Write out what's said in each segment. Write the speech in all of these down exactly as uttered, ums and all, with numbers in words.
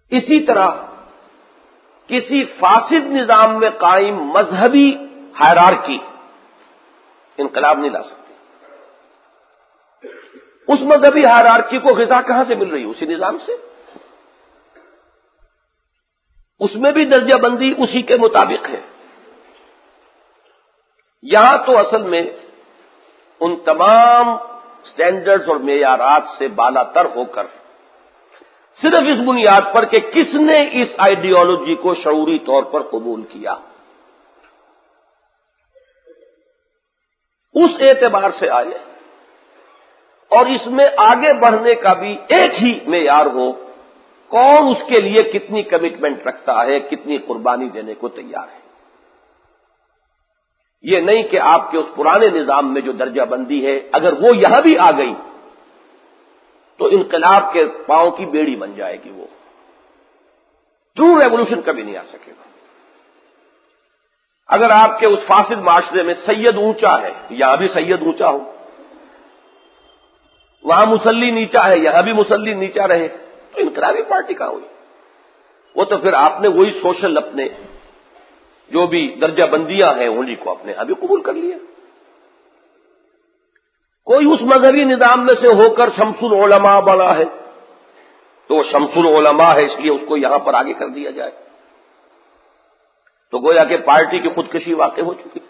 اسی طرح کسی فاسد نظام میں قائم مذہبی ہائرارکی انقلاب نہیں لا سکتی۔ اس مذہبی ہائرارکی کو غذا کہاں سے مل رہی ہے؟ اسی نظام سے۔ اس میں بھی درجہ بندی اسی کے مطابق ہے۔ یہاں تو اصل میں ان تمام سٹینڈرڈز اور معیارات سے بالا تر ہو کر صرف اس بنیاد پر کہ کس نے اس آئیڈیالوجی کو شعوری طور پر قبول کیا، اس اعتبار سے آئے اور اس میں آگے بڑھنے کا بھی ایک ہی معیار ہو، کون اس کے لیے کتنی کمٹمنٹ رکھتا ہے، کتنی قربانی دینے کو تیار ہے۔ یہ نہیں کہ آپ کے اس پرانے نظام میں جو درجہ بندی ہے اگر وہ یہاں بھی آ گئی تو انقلاب کے پاؤں کی بیڑی بن جائے گی، وہ ٹرو ریولوشن کبھی نہیں آ سکے گا۔ اگر آپ کے اس فاسد معاشرے میں سید اونچا ہے، یہاں بھی سید اونچا ہو، وہاں مسلی نیچا ہے، یہاں بھی مسلی نیچا رہے، تو انقلابی پارٹی کہاں ہوئی؟ وہ تو پھر آپ نے وہی سوشل اپنے جو بھی درجہ بندیاں ہیں انہی کو اپنے ابھی قبول کر لیا۔ کوئی اس مذہبی نظام میں سے ہو کر شمس العلماء بنا ہے تو وہ شمس العلماء ہے، اس لیے اس کو یہاں پر آگے کر دیا جائے، تو گویا کہ پارٹی کی خودکشی واقع ہو چکی۔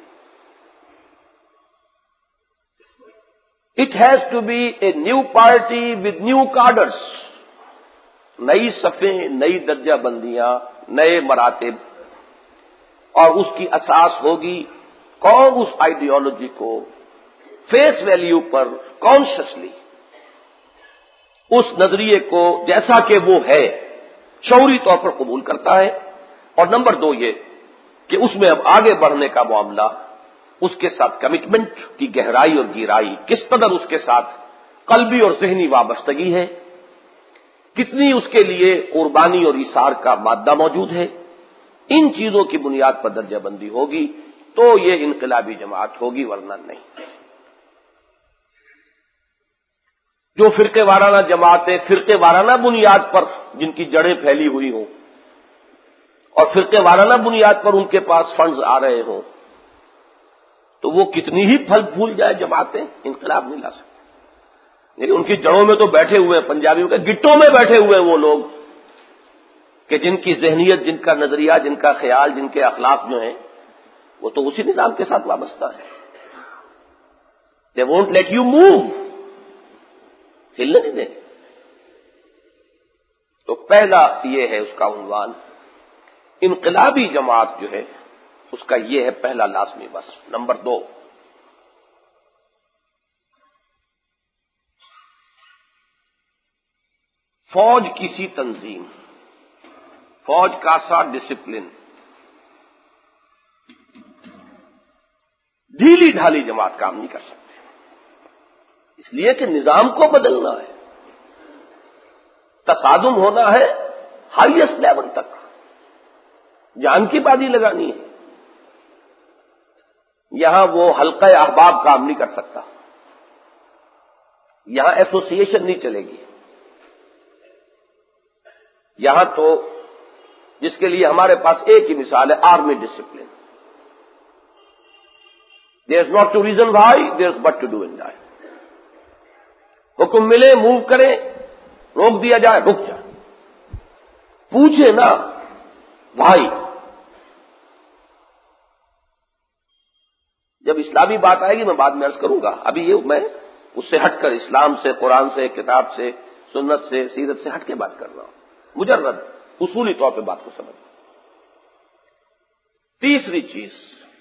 It has to be a new party with new cadres, نئی صفیں، نئی درجہ بندیاں، نئے مراتب، اور اس کی اساس ہوگی کون اس آئیڈیالوجی کو فیس ویلیو پر کانشسلی اس نظریے کو جیسا کہ وہ ہے شعوری طور پر قبول کرتا ہے، اور نمبر دو یہ کہ اس میں اب آگے بڑھنے کا معاملہ اس کے ساتھ کمٹمنٹ کی گہرائی اور گہرائی کس قدر اس کے ساتھ قلبی اور ذہنی وابستگی ہے، کتنی اس کے لیے قربانی اور ایثار کا مادہ موجود ہے، ان چیزوں کی بنیاد پر درجہ بندی ہوگی تو یہ انقلابی جماعت ہوگی، ورنہ نہیں۔ جو فرقے وارانہ جماعتیں فرقے وارانہ بنیاد پر جن کی جڑیں پھیلی ہوئی ہوں اور فرقے وارانہ بنیاد پر ان کے پاس فنڈز آ رہے ہوں، تو وہ کتنی ہی پھل پھول جائے جماعتیں، انقلاب نہیں لا سکتے۔ لیکن ان کی جڑوں میں تو بیٹھے ہوئے ہیں، پنجابیوں کے گٹوں میں بیٹھے ہوئے ہیں وہ لوگ کہ جن کی ذہنیت، جن کا نظریہ، جن کا خیال، جن کے اخلاق جو ہیں وہ تو اسی نظام کے ساتھ وابستہ ہے۔ they won't let you move، ہلنے نہیں دیں۔ تو پہلا یہ ہے اس کا عنوان، انقلابی جماعت جو ہے اس کا یہ ہے پہلا لازمی وصف۔ نمبر دو، فوج کسی تنظیم، فوج کا سا ڈسپلن، ڈھیلی ڈھالی جماعت کام نہیں کر سکتے، اس لیے کہ نظام کو بدلنا ہے، تصادم ہونا ہے ہائیسٹ لیول تک، جان کی بازی لگانی ہے۔ یہاں وہ حلقہ احباب کام نہیں کر سکتا، یہاں ایسوسی ایشن نہیں چلے گی، یہاں تو جس کے لیے ہمارے پاس ایک ہی مثال ہے، army discipline. There is not to reason why, there is but to do and die. حکم ملے موو کریں، روک دیا جائے رک جائے، پوچھے نا بھائی۔ جب اسلامی بات آئے گی میں بعد میں عرض کروں گا، ابھی یہ میں اس سے ہٹ کر اسلام سے، قرآن سے، کتاب سے، سنت سے، سیرت سے ہٹ کے بات کر رہا ہوں، مجرد اصولی طور پہ بات کو سمجھنا۔ تیسری چیز،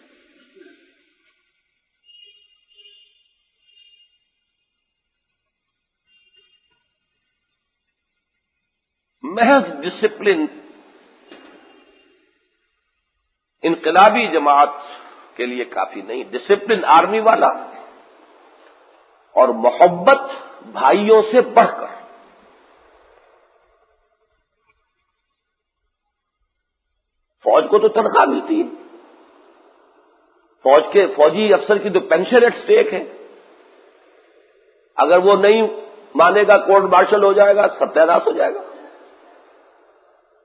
محض ڈسپلن انقلابی جماعت کے لیے کافی نہیں، ڈسپلن آرمی والا اور محبت بھائیوں سے بڑھ کر۔ فوج کو تو تنخواہ ملتی ہے، فوج کے فوجی افسر کی تو پینشن ایٹ سٹیک ہے، اگر وہ نہیں مانے گا کورٹ مارشل ہو جائے گا، ستیہ ناش ہو جائے گا۔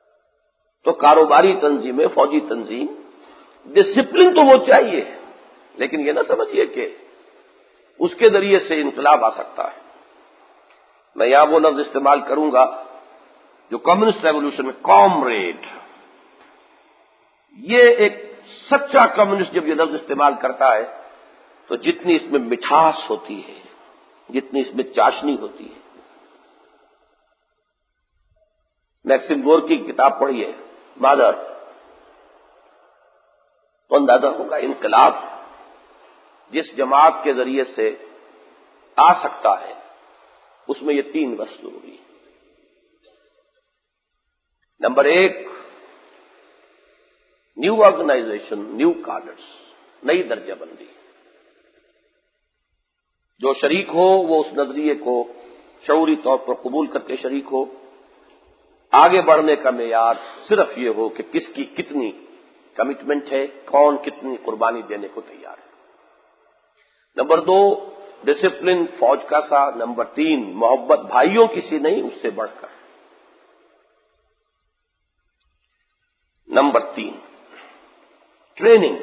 تو کاروباری تنظیمیں، فوجی تنظیم، ڈسپلن تو وہ چاہیے، لیکن یہ نہ سمجھیے کہ اس کے ذریعے سے انقلاب آ سکتا ہے۔ میں یہاں وہ لفظ استعمال کروں گا جو کمیونسٹ ریولوشن میں کامریڈ، یہ ایک سچا کمیونسٹ جب یہ لفظ استعمال کرتا ہے تو جتنی اس میں مٹھاس ہوتی ہے، جتنی اس میں چاشنی ہوتی ہے۔ میکسم گورکی کی کتاب پڑھیے مادر، تو اندازہ ہوگا انقلاب جس جماعت کے ذریعے سے آ سکتا ہے اس میں یہ تین بس ضروری ہے۔ نمبر ایک، نیو آرگنائزیشن، نیو کارڈرز، نئی درجہ بندی۔ جو شریک ہو وہ اس نظریے کو شعوری طور پر قبول کر کے شریک ہو۔ آگے بڑھنے کا معیار صرف یہ ہو کہ کس کی کتنی کمٹمنٹ ہے، کون کتنی قربانی دینے کو تیار ہے۔ نمبر دو، ڈسپلن فوج کا سا۔ نمبر تین، محبت بھائیوں کسی نہیں، اس سے بڑھ کر۔ نمبر تین، ٹریننگ۔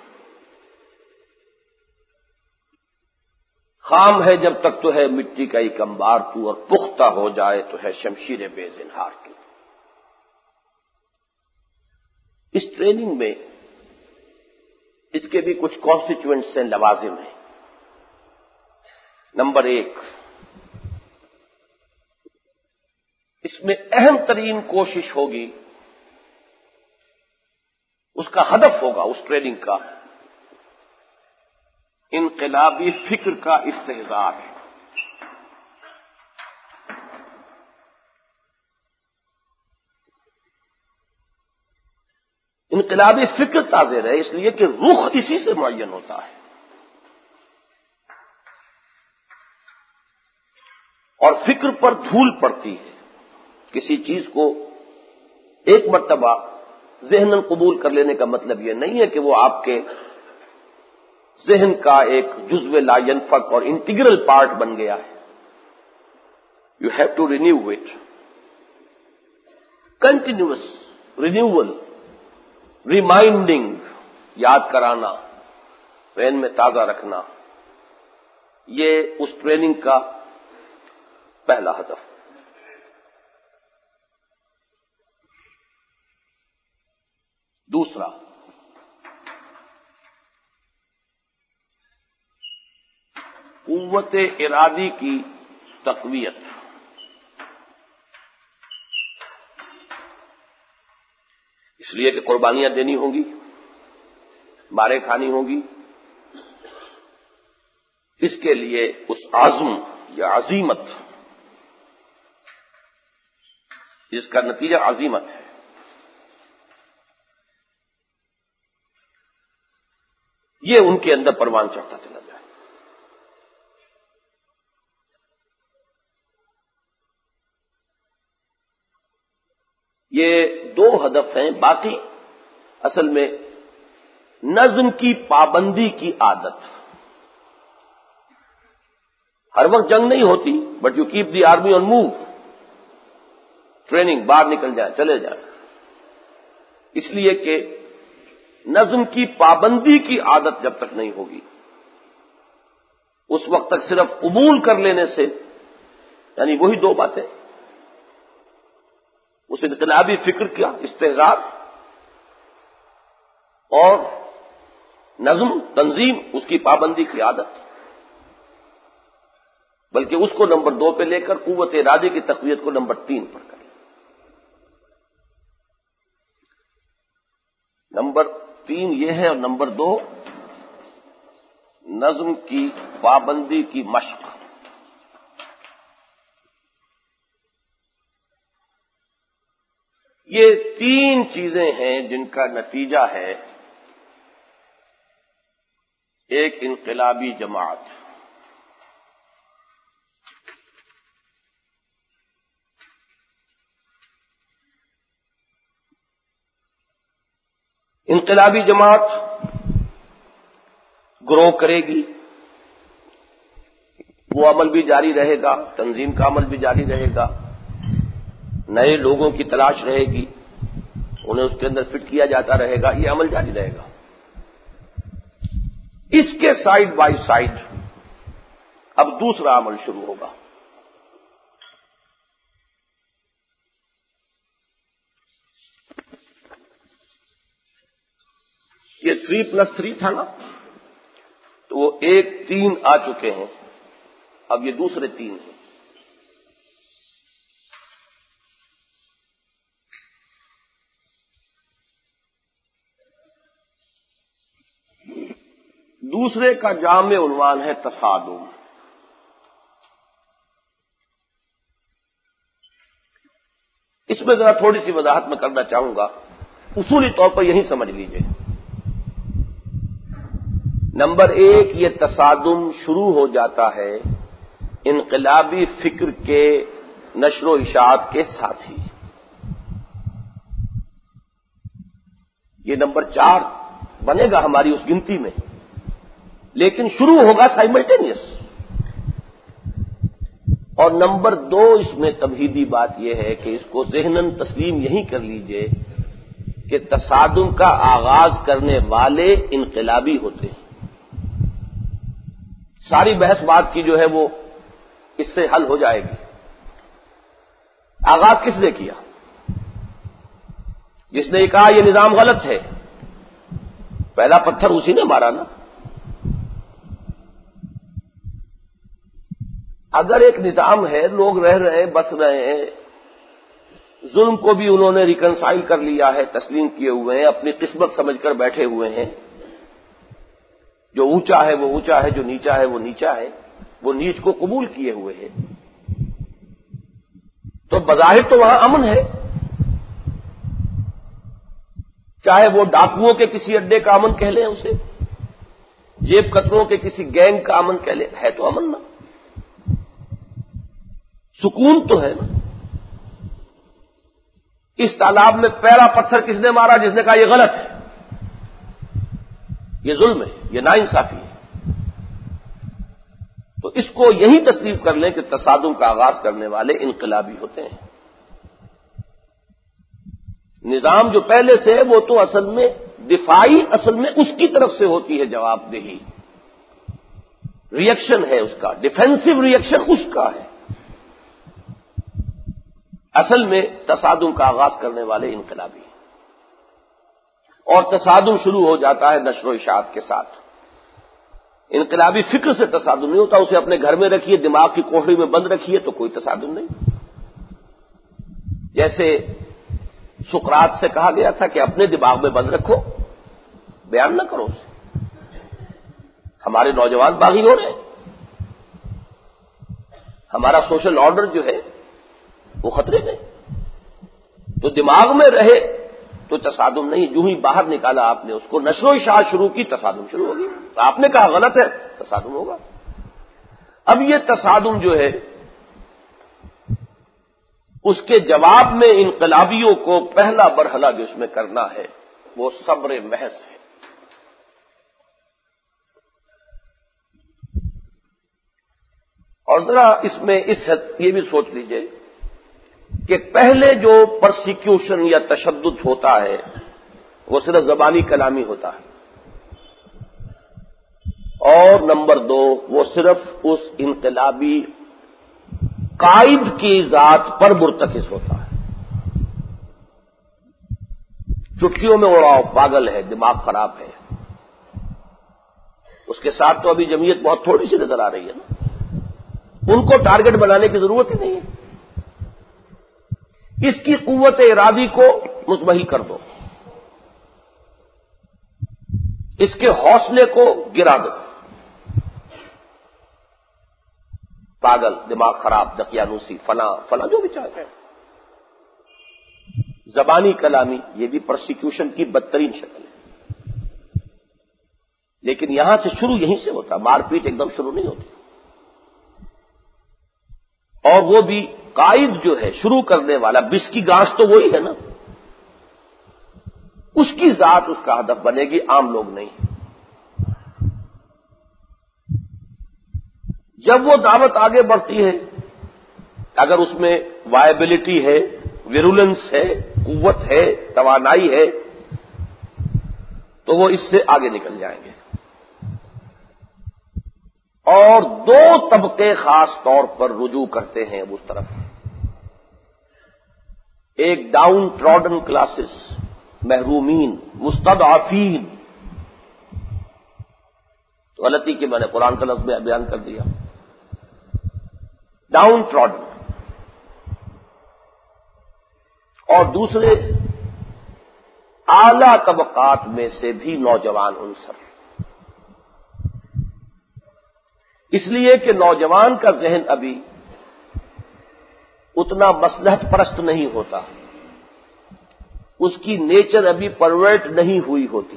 خام ہے جب تک تو ہے مٹی کا ایک انبار تو، اور پختہ ہو جائے تو ہے شمشیر بے زنہار تو۔ اس ٹریننگ میں اس کے بھی کچھ کانسٹیٹیوئنٹس ہیں، لوازم ہیں۔ نمبر ایک، اس میں اہم ترین کوشش ہوگی، اس کا ہدف ہوگا اس ٹریننگ کا انقلابی فکر کا استحضار ہے۔ انقلابی فکر تازہ رہے، اس لیے کہ رخ اسی سے معین ہوتا ہے، اور فکر پر دھول پڑتی ہے۔ کسی چیز کو ایک مرتبہ ذہناً قبول کر لینے کا مطلب یہ نہیں ہے کہ وہ آپ کے ذہن کا ایک جزو لا ینفک اور انٹیگرل پارٹ بن گیا ہے۔ You have to renew it, continuous renewal, reminding, یاد کرانا، ذہن میں تازہ رکھنا، یہ اس ٹریننگ کا پہلا ہدف۔ دوسرا، قوت ارادی کی تقویت۔ اس لیے کہ قربانیاں دینی ہوں گی، مارے کھانی ہوگی، اس کے لیے اس عزم یا عزیمت جس کا نتیجہ عزیمت ہے، یہ ان کے اندر پروان چڑھتا چلا جائے۔ یہ دو ہدف ہیں۔ باقی اصل میں نظم کی پابندی کی عادت۔ ہر وقت جنگ نہیں ہوتی، but you keep the army on move, training, باہر نکل جائے، چلے جائیں، اس لیے کہ نظم کی پابندی کی عادت جب تک نہیں ہوگی، اس وقت تک صرف قبول کر لینے سے، یعنی وہی دو باتیں، اس انقلابی فکر کا استحضار اور نظم تنظیم، اس کی پابندی کی عادت، بلکہ اس کو نمبر دو پہ لے کر قوت ارادی کی تقویت کو نمبر تین پر کریں۔ نمبر تین یہ ہے، اور نمبر دو نظم کی پابندی کی مشق۔ یہ تین چیزیں ہیں جن کا نتیجہ ہے ایک انقلابی جماعت۔ انقلابی جماعت گرو کرے گی، وہ عمل بھی جاری رہے گا، تنظیم کا عمل بھی جاری رہے گا، نئے لوگوں کی تلاش رہے گی، انہیں اس کے اندر فٹ کیا جاتا رہے گا، یہ عمل جاری رہے گا۔ اس کے سائڈ بائی سائڈ اب دوسرا عمل شروع ہوگا۔ یہ تھری پلس تھری تھا نا، تو وہ ایک تین آ چکے ہیں، اب یہ دوسرے تین ہیں۔ دوسرے کا جامع عنوان ہے تصادم۔ اس میں ذرا تھوڑی سی وضاحت میں کرنا چاہوں گا، اصولی طور پر یہی سمجھ لیجئے۔ نمبر ایک، یہ تصادم شروع ہو جاتا ہے انقلابی فکر کے نشر و اشاعت کے ساتھ ہی۔ یہ نمبر چار بنے گا ہماری اس گنتی میں، لیکن شروع ہوگا سائملٹینیس۔ اور نمبر دو، اس میں تمہیدی بات یہ ہے کہ اس کو ذہناً تسلیم یہی کر لیجئے کہ تصادم کا آغاز کرنے والے انقلابی ہوتے ہیں۔ ساری بحث بات کی جو ہے وہ اس سے حل ہو جائے گی۔ آغاز کس نے کیا؟ جس نے کہا یہ نظام غلط ہے، پہلا پتھر اسی نے مارا نا۔ اگر ایک نظام ہے، لوگ رہ رہے ہیں، بس رہے ہیں، ظلم کو بھی انہوں نے ریکنسائل کر لیا ہے، تسلیم کیے ہوئے ہیں، اپنی قسمت سمجھ کر بیٹھے ہوئے ہیں، جو اونچا ہے وہ اونچا ہے، جو نیچا ہے وہ نیچا ہے، وہ نیچ کو قبول کیے ہوئے ہیں، تو بظاہر تو وہاں امن ہے۔ چاہے وہ ڈاکوؤں کے کسی اڈے کا امن کہہ لیں، اسے جیب کتروں کے کسی گینگ کا امن کہہ لیں، ہے تو امن نا، سکون تو ہے نا۔ اس تالاب میں پہلا پتھر کس نے مارا؟ جس نے کہا یہ غلط ہے، یہ ظلم ہے، یہ ناانصافی ہے۔ تو اس کو یہی تسلیم کر لیں کہ تصادم کا آغاز کرنے والے انقلابی ہوتے ہیں۔ نظام جو پہلے سے ہے وہ تو اصل میں دفاعی، اصل میں اس کی طرف سے ہوتی ہے جواب دہی، ریئیکشن ہے اس کا، ڈیفینسو ریئیکشن اس کا ہے۔ اصل میں تصادم کا آغاز کرنے والے انقلابی ہیں، اور تصادم شروع ہو جاتا ہے نشر و اشاعت کے ساتھ۔ انقلابی فکر سے تصادم نہیں ہوتا، اسے اپنے گھر میں رکھیے، دماغ کی کوٹھری میں بند رکھیے تو کوئی تصادم نہیں۔ جیسے سقراط سے کہا گیا تھا کہ اپنے دماغ میں بند رکھو، بیان نہ کرو اسے۔ ہمارے نوجوان باغی ہو رہے ہیں، ہمارا سوشل آرڈر جو ہے وہ خطرے میں، تو دماغ میں رہے تو تصادم نہیں۔ جو ہی باہر نکالا آپ نے اس کو، نشر و اشاعت شروع کی، تصادم شروع ہوگی۔ آپ نے کہا غلط ہے، تصادم ہوگا۔ اب یہ تصادم جو ہے اس کے جواب میں انقلابیوں کو پہلا مرحلہ جو اس میں کرنا ہے وہ صبر محض ہے۔ اور ذرا اس میں اس حد یہ بھی سوچ لیجئے کہ پہلے جو پرسیکیوشن یا تشدد ہوتا ہے وہ صرف زبانی کلامی ہوتا ہے، اور نمبر دو وہ صرف اس انقلابی قائد کی ذات پر مرتکز ہوتا ہے۔ چٹکیوں میں اڑاؤ، پاگل ہے، دماغ خراب ہے، اس کے ساتھ تو ابھی جمعیت بہت تھوڑی سی نظر آ رہی ہے نا، ان کو ٹارگٹ بنانے کی ضرورت ہی نہیں ہے۔ اس کی قوت ارادی کو مزمحل کر دو، اس کے حوصلے کو گرا دو۔ پاگل، دماغ خراب، دقیانوسی، فلاں فلاں جو بھی چاہتے ہیں، زبانی کلامی، یہ بھی پرسیکیوشن کی بدترین شکل ہے۔ لیکن یہاں سے شروع یہیں سے ہوتا، مار پیٹ ایک دم شروع نہیں ہوتی، اور وہ بھی قائد جو ہے، شروع کرنے والا، بس کی گانس تو وہی ہے نا، اس کی ذات اس کا ہدف بنے گی، عام لوگ نہیں۔ جب وہ دعوت آگے بڑھتی ہے، اگر اس میں وائبلٹی ہے ویرولنس ہے، قوت ہے، توانائی ہے، تو وہ اس سے آگے نکل جائیں گے۔ اور دو طبقے خاص طور پر رجوع کرتے ہیں اس طرف، ایک ڈاؤن ٹراڈن کلاسز، محرومین، مستضعفین، تو غلطی کہ میں نے قرآن کا لفظ بیان کر دیا، ڈاؤن ٹراڈن، اور دوسرے اعلی طبقات میں سے بھی نوجوان عنصر، اس لیے کہ نوجوان کا ذہن ابھی اتنا مصلحت پرست نہیں ہوتا، اس کی نیچر ابھی پرورٹ نہیں ہوئی ہوتی،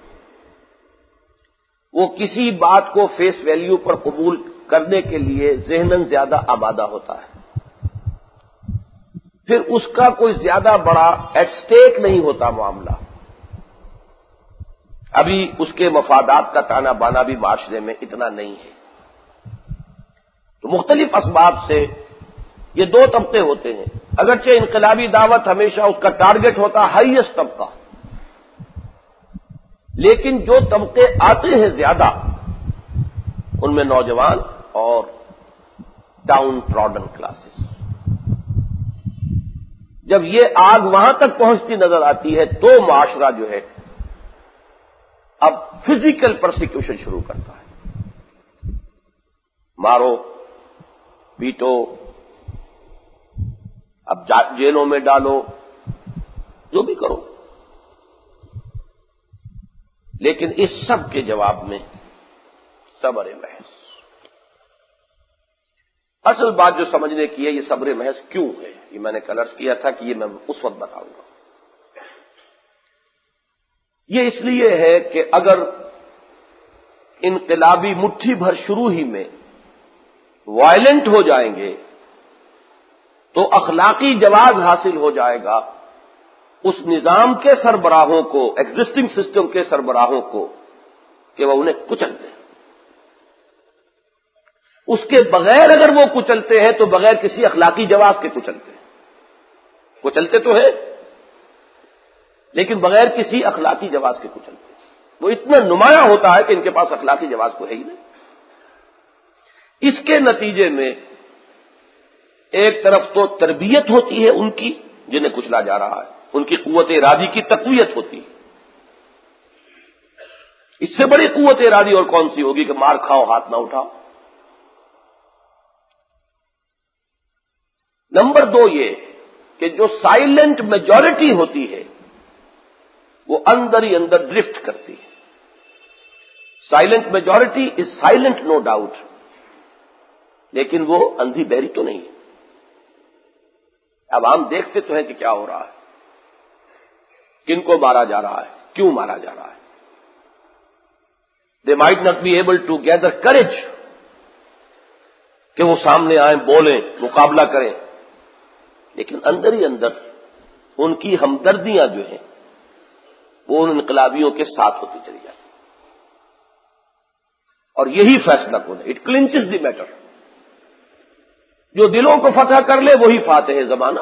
وہ کسی بات کو فیس ویلیو پر قبول کرنے کے لیے ذہناً زیادہ آمادہ ہوتا ہے، پھر اس کا کوئی زیادہ بڑا ایٹ سٹیک نہیں ہوتا معاملہ، ابھی اس کے مفادات کا تانا بانا بھی معاشرے میں اتنا نہیں ہے۔ تو مختلف اسباب سے یہ دو طبقے ہوتے ہیں، اگرچہ انقلابی دعوت ہمیشہ اس کا ٹارگٹ ہوتا ہائیسٹ طبقہ، لیکن جو طبقے آتے ہیں زیادہ ان میں نوجوان اور ڈاؤن ٹراڈن کلاسز۔ جب یہ آگ وہاں تک پہنچتی نظر آتی ہے تو معاشرہ جو ہے اب فزیکل پرسیکیوشن شروع کرتا ہے، مارو پیٹو، اب جیلوں میں ڈالو، جو بھی کرو، لیکن اس سب کے جواب میں صبر محض۔ اصل بات جو سمجھنے کی ہے یہ صبر محض کیوں ہے، یہ میں نے کل عرض کیا تھا کہ یہ میں اس وقت بتاؤں گا۔ یہ اس لیے ہے کہ اگر انقلابی مٹھی بھر شروع ہی میں وائلنٹ ہو جائیں گے تو اخلاقی جواز حاصل ہو جائے گا اس نظام کے سربراہوں کو، ایگزسٹنگ سسٹم کے سربراہوں کو، کہ وہ انہیں کچل دیں۔ اس کے بغیر اگر وہ کچلتے ہیں تو بغیر کسی اخلاقی جواز کے کچلتے ہیں، کچلتے تو ہیں لیکن بغیر کسی اخلاقی جواز کے کچلتے ہیں۔ وہ اتنا نمایاں ہوتا ہے کہ ان کے پاس اخلاقی جواز کو ہے ہی نہیں۔ اس کے نتیجے میں ایک طرف تو تربیت ہوتی ہے ان کی جنہیں کچلا جا رہا ہے، ان کی قوت ارادی کی تقویت ہوتی ہے۔ اس سے بڑی قوت ارادی اور کون سی ہوگی کہ مار کھاؤ ہاتھ نہ اٹھاؤ۔ نمبر دو یہ کہ جو سائلنٹ میجورٹی ہوتی ہے وہ اندر ہی اندر ڈرفٹ کرتی ہے۔ Silent majority is silent no doubt, لیکن وہ اندھی بہری تو نہیں ہے۔ عوام دیکھتے تو ہیں کہ کیا ہو رہا ہے، کن کو مارا جا رہا ہے، کیوں مارا جا رہا ہے۔ They might not be able to gather courage کہ وہ سامنے آئیں، بولیں، مقابلہ کریں، لیکن اندر ہی اندر ان کی ہمدردیاں جو ہیں وہ ان انقلابیوں کے ساتھ ہوتی چلی جاتی ہیں، اور یہی فیصلہ کن ہے۔ It clinches the matter. جو دلوں کو فتح کر لے وہی فاتح زمانہ۔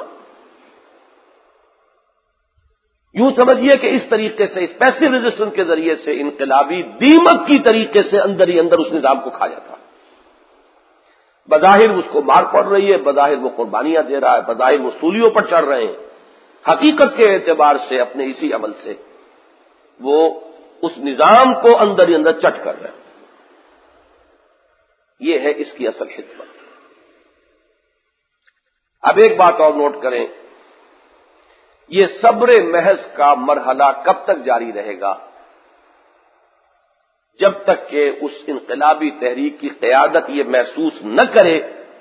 یوں سمجھیے کہ اس طریقے سے اس پیسو ریزسٹنس کے ذریعے سے انقلابی دیمک کی طریقے سے اندر ہی اندر اس نظام کو کھا جاتا ہے۔ بظاہر اس کو مار پڑ رہی ہے، بظاہر وہ قربانیاں دے رہا ہے، بظاہر وہ سولیوں پر چڑھ رہے ہیں، حقیقت کے اعتبار سے اپنے اسی عمل سے وہ اس نظام کو اندر ہی اندر چٹ کر رہے ہیں۔ یہ ہے اس کی اصل حکمت۔ اب ایک بات اور نوٹ کریں، یہ صبر محض کا مرحلہ کب تک جاری رہے گا؟ جب تک کہ اس انقلابی تحریک کی قیادت یہ محسوس نہ کرے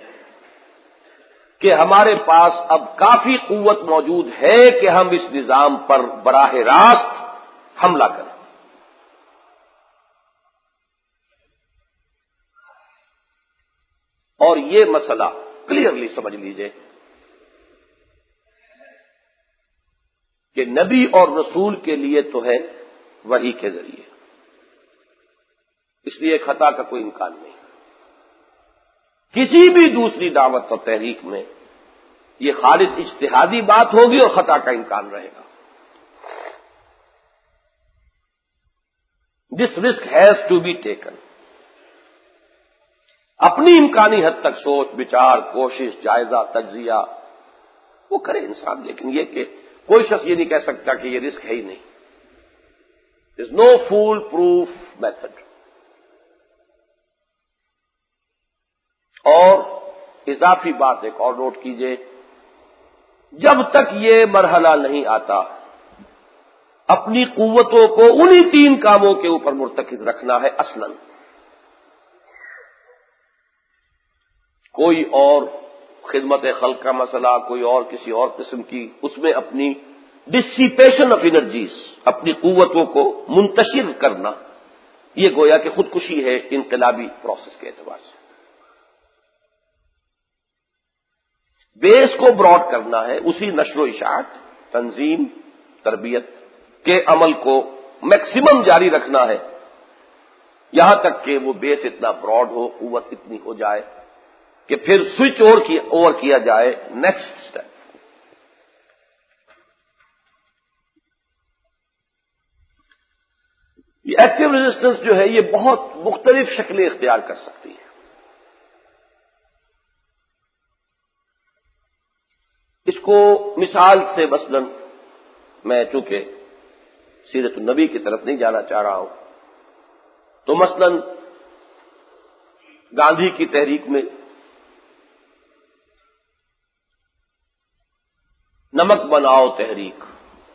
کہ ہمارے پاس اب کافی قوت موجود ہے کہ ہم اس نظام پر براہ راست حملہ کریں۔ اور یہ مسئلہ کلیئرلی سمجھ لیجئے کہ نبی اور رسول کے لیے تو ہے وحی کے ذریعے، اس لیے خطا کا کوئی امکان نہیں۔ کسی بھی دوسری دعوت اور تحریک میں یہ خالص اجتہادی بات ہوگی اور خطا کا امکان رہے گا. This risk has to be taken. اپنی امکانی حد تک سوچ بچار کوشش جائزہ تجزیہ وہ کرے انسان، لیکن یہ کہ کوئی شخص یہ نہیں کہہ سکتا کہ یہ رسک ہے ہی نہیں. There is no foolproof method. اور اضافی بات ایک اور نوٹ کیجئے، جب تک یہ مرحلہ نہیں آتا اپنی قوتوں کو انہی تین کاموں کے اوپر مرتکز رکھنا ہے اصلاً. کوئی اور خدمت خلق کا مسئلہ، کوئی اور کسی اور قسم کی، اس میں اپنی ڈسیپیشن آف انرجیز، اپنی قوتوں کو منتشر کرنا، یہ گویا کہ خودکشی ہے انقلابی پروسیس کے اعتبار سے. بیس کو براڈ کرنا ہے، اسی نشر و اشاعت تنظیم تربیت کے عمل کو میکسیمم جاری رکھنا ہے، یہاں تک کہ وہ بیس اتنا براڈ ہو، قوت اتنی ہو جائے کہ پھر سوئچ اوور کیا جائے نیکسٹ اسٹیپ. یہ ایکٹیو ریزسٹنس جو ہے یہ بہت مختلف شکلیں اختیار کر سکتی ہے. اس کو مثال سے مثلاً میں چونکہ سیرت النبی کی طرف نہیں جانا چاہ رہا ہوں، تو مثلاً گاندھی کی تحریک میں نمک بناؤ تحریک،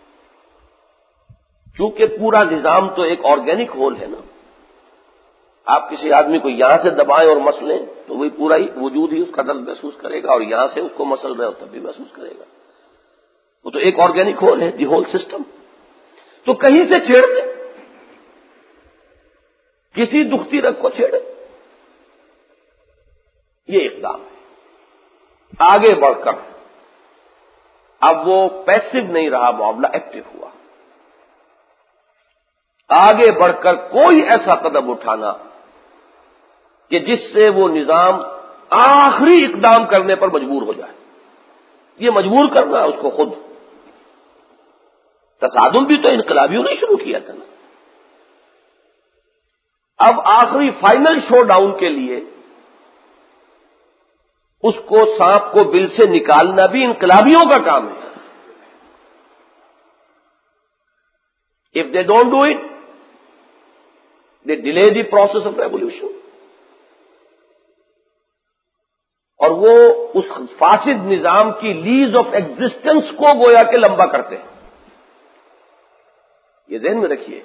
چونکہ پورا نظام تو ایک آرگینک ہول ہے نا، آپ کسی آدمی کو یہاں سے دبائیں اور مسلیں تو وہی پورا ہی وجود ہی اس کا درد محسوس کرے گا، اور یہاں سے اس کو مسل رہے ہو تب بھی محسوس کرے گا. وہ تو ایک آرگینک ہول ہے، دی ہول سسٹم. تو کہیں سے چھیڑ دیں، کسی دکھتی رگ کو چھیڑے، یہ اقدام ہے. آگے بڑھ کر اب وہ پیسو نہیں رہا معاملہ، ایکٹیو ہوا. آگے بڑھ کر کوئی ایسا قدم اٹھانا کہ جس سے وہ نظام آخری اقدام کرنے پر مجبور ہو جائے. یہ مجبور کرنا اس کو خود تصادم بھی تو انقلابیوں نے شروع کیا تھا نا. اب آخری فائنل شو ڈاؤن کے لیے اس کو سانپ کو بل سے نکالنا بھی انقلابیوں کا کام ہے. If they don't do it, they delay the process of revolution. اور وہ اس فاسد نظام کی لیز آف ایگزسٹنس کو گویا کہ لمبا کرتے ہیں. یہ ذہن میں رکھیے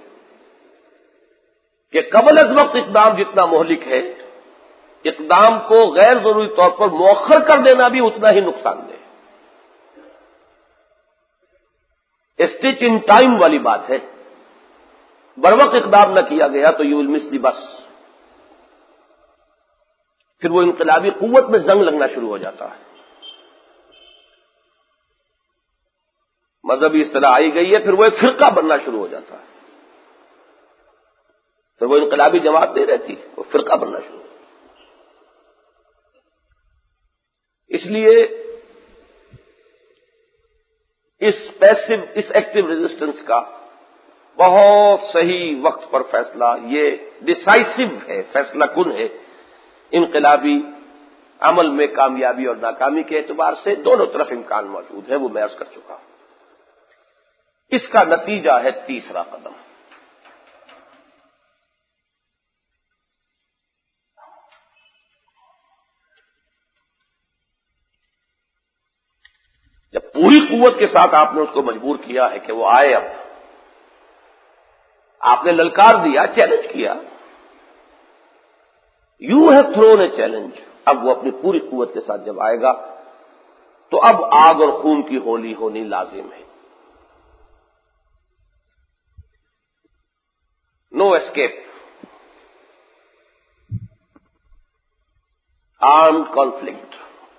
کہ قبل از وقت اقدام جتنا مہلک ہے، اقدام کو غیر ضروری طور پر مؤخر کر دینا بھی اتنا ہی نقصان دہ. اسٹچ ان ٹائم والی بات ہے. بر وقت اقدام نہ کیا گیا تو یو ول مس دی بس، پھر وہ انقلابی قوت میں زنگ لگنا شروع ہو جاتا ہے. مذہبی اصطلاح آئی گئی ہے، پھر وہ ایک فرقہ بننا شروع ہو جاتا ہے. پھر وہ انقلابی جماعت نہیں رہتی، وہ فرقہ بننا شروع ہو جاتا ہے. اس لیے اس پیسو اس ایکٹیو ریزسٹنس کا بہت صحیح وقت پر فیصلہ، یہ ڈسائسو ہے، فیصلہ کن ہے. انقلابی عمل میں کامیابی اور ناکامی کے اعتبار سے دونوں طرف امکان موجود ہے، وہ میں عرض کر چکا ہوں. اس کا نتیجہ ہے تیسرا قدم. جب پوری قوت کے ساتھ آپ نے اس کو مجبور کیا ہے کہ وہ آئے، اب آپ نے للکار دیا، چیلنج کیا، you have thrown a challenge. اب وہ اپنی پوری قوت کے ساتھ جب آئے گا تو اب آگ اور خون کی ہولی ہونی لازم ہے. No escape. Armed conflict.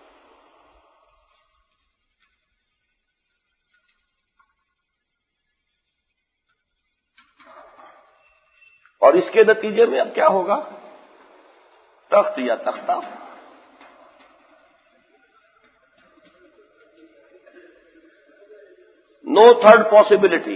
اور اس کے نتیجے میں اب کیا ہوگا؟ تخت یا تختہ. No third possibility.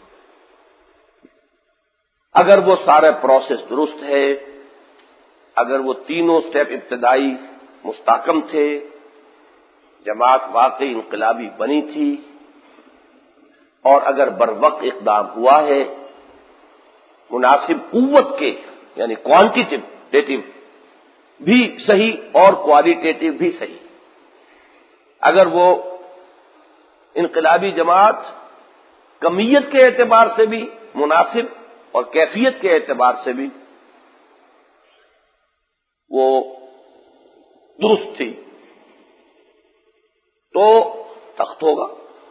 اگر وہ سارا پروسیس درست ہے، اگر وہ تینوں سٹیپ ابتدائی مستحکم تھے، جماعت واقعی انقلابی بنی تھی، اور اگر بروقت اقدام ہوا ہے، مناسب قوت کے یعنی کوانٹیٹیو بھی صحیح اور کوالیٹیٹیو بھی صحیح، اگر وہ انقلابی جماعت کمیت کے اعتبار سے بھی مناسب اور کیفیت کے اعتبار سے بھی وہ درست تھی، تو تخت ہوگا،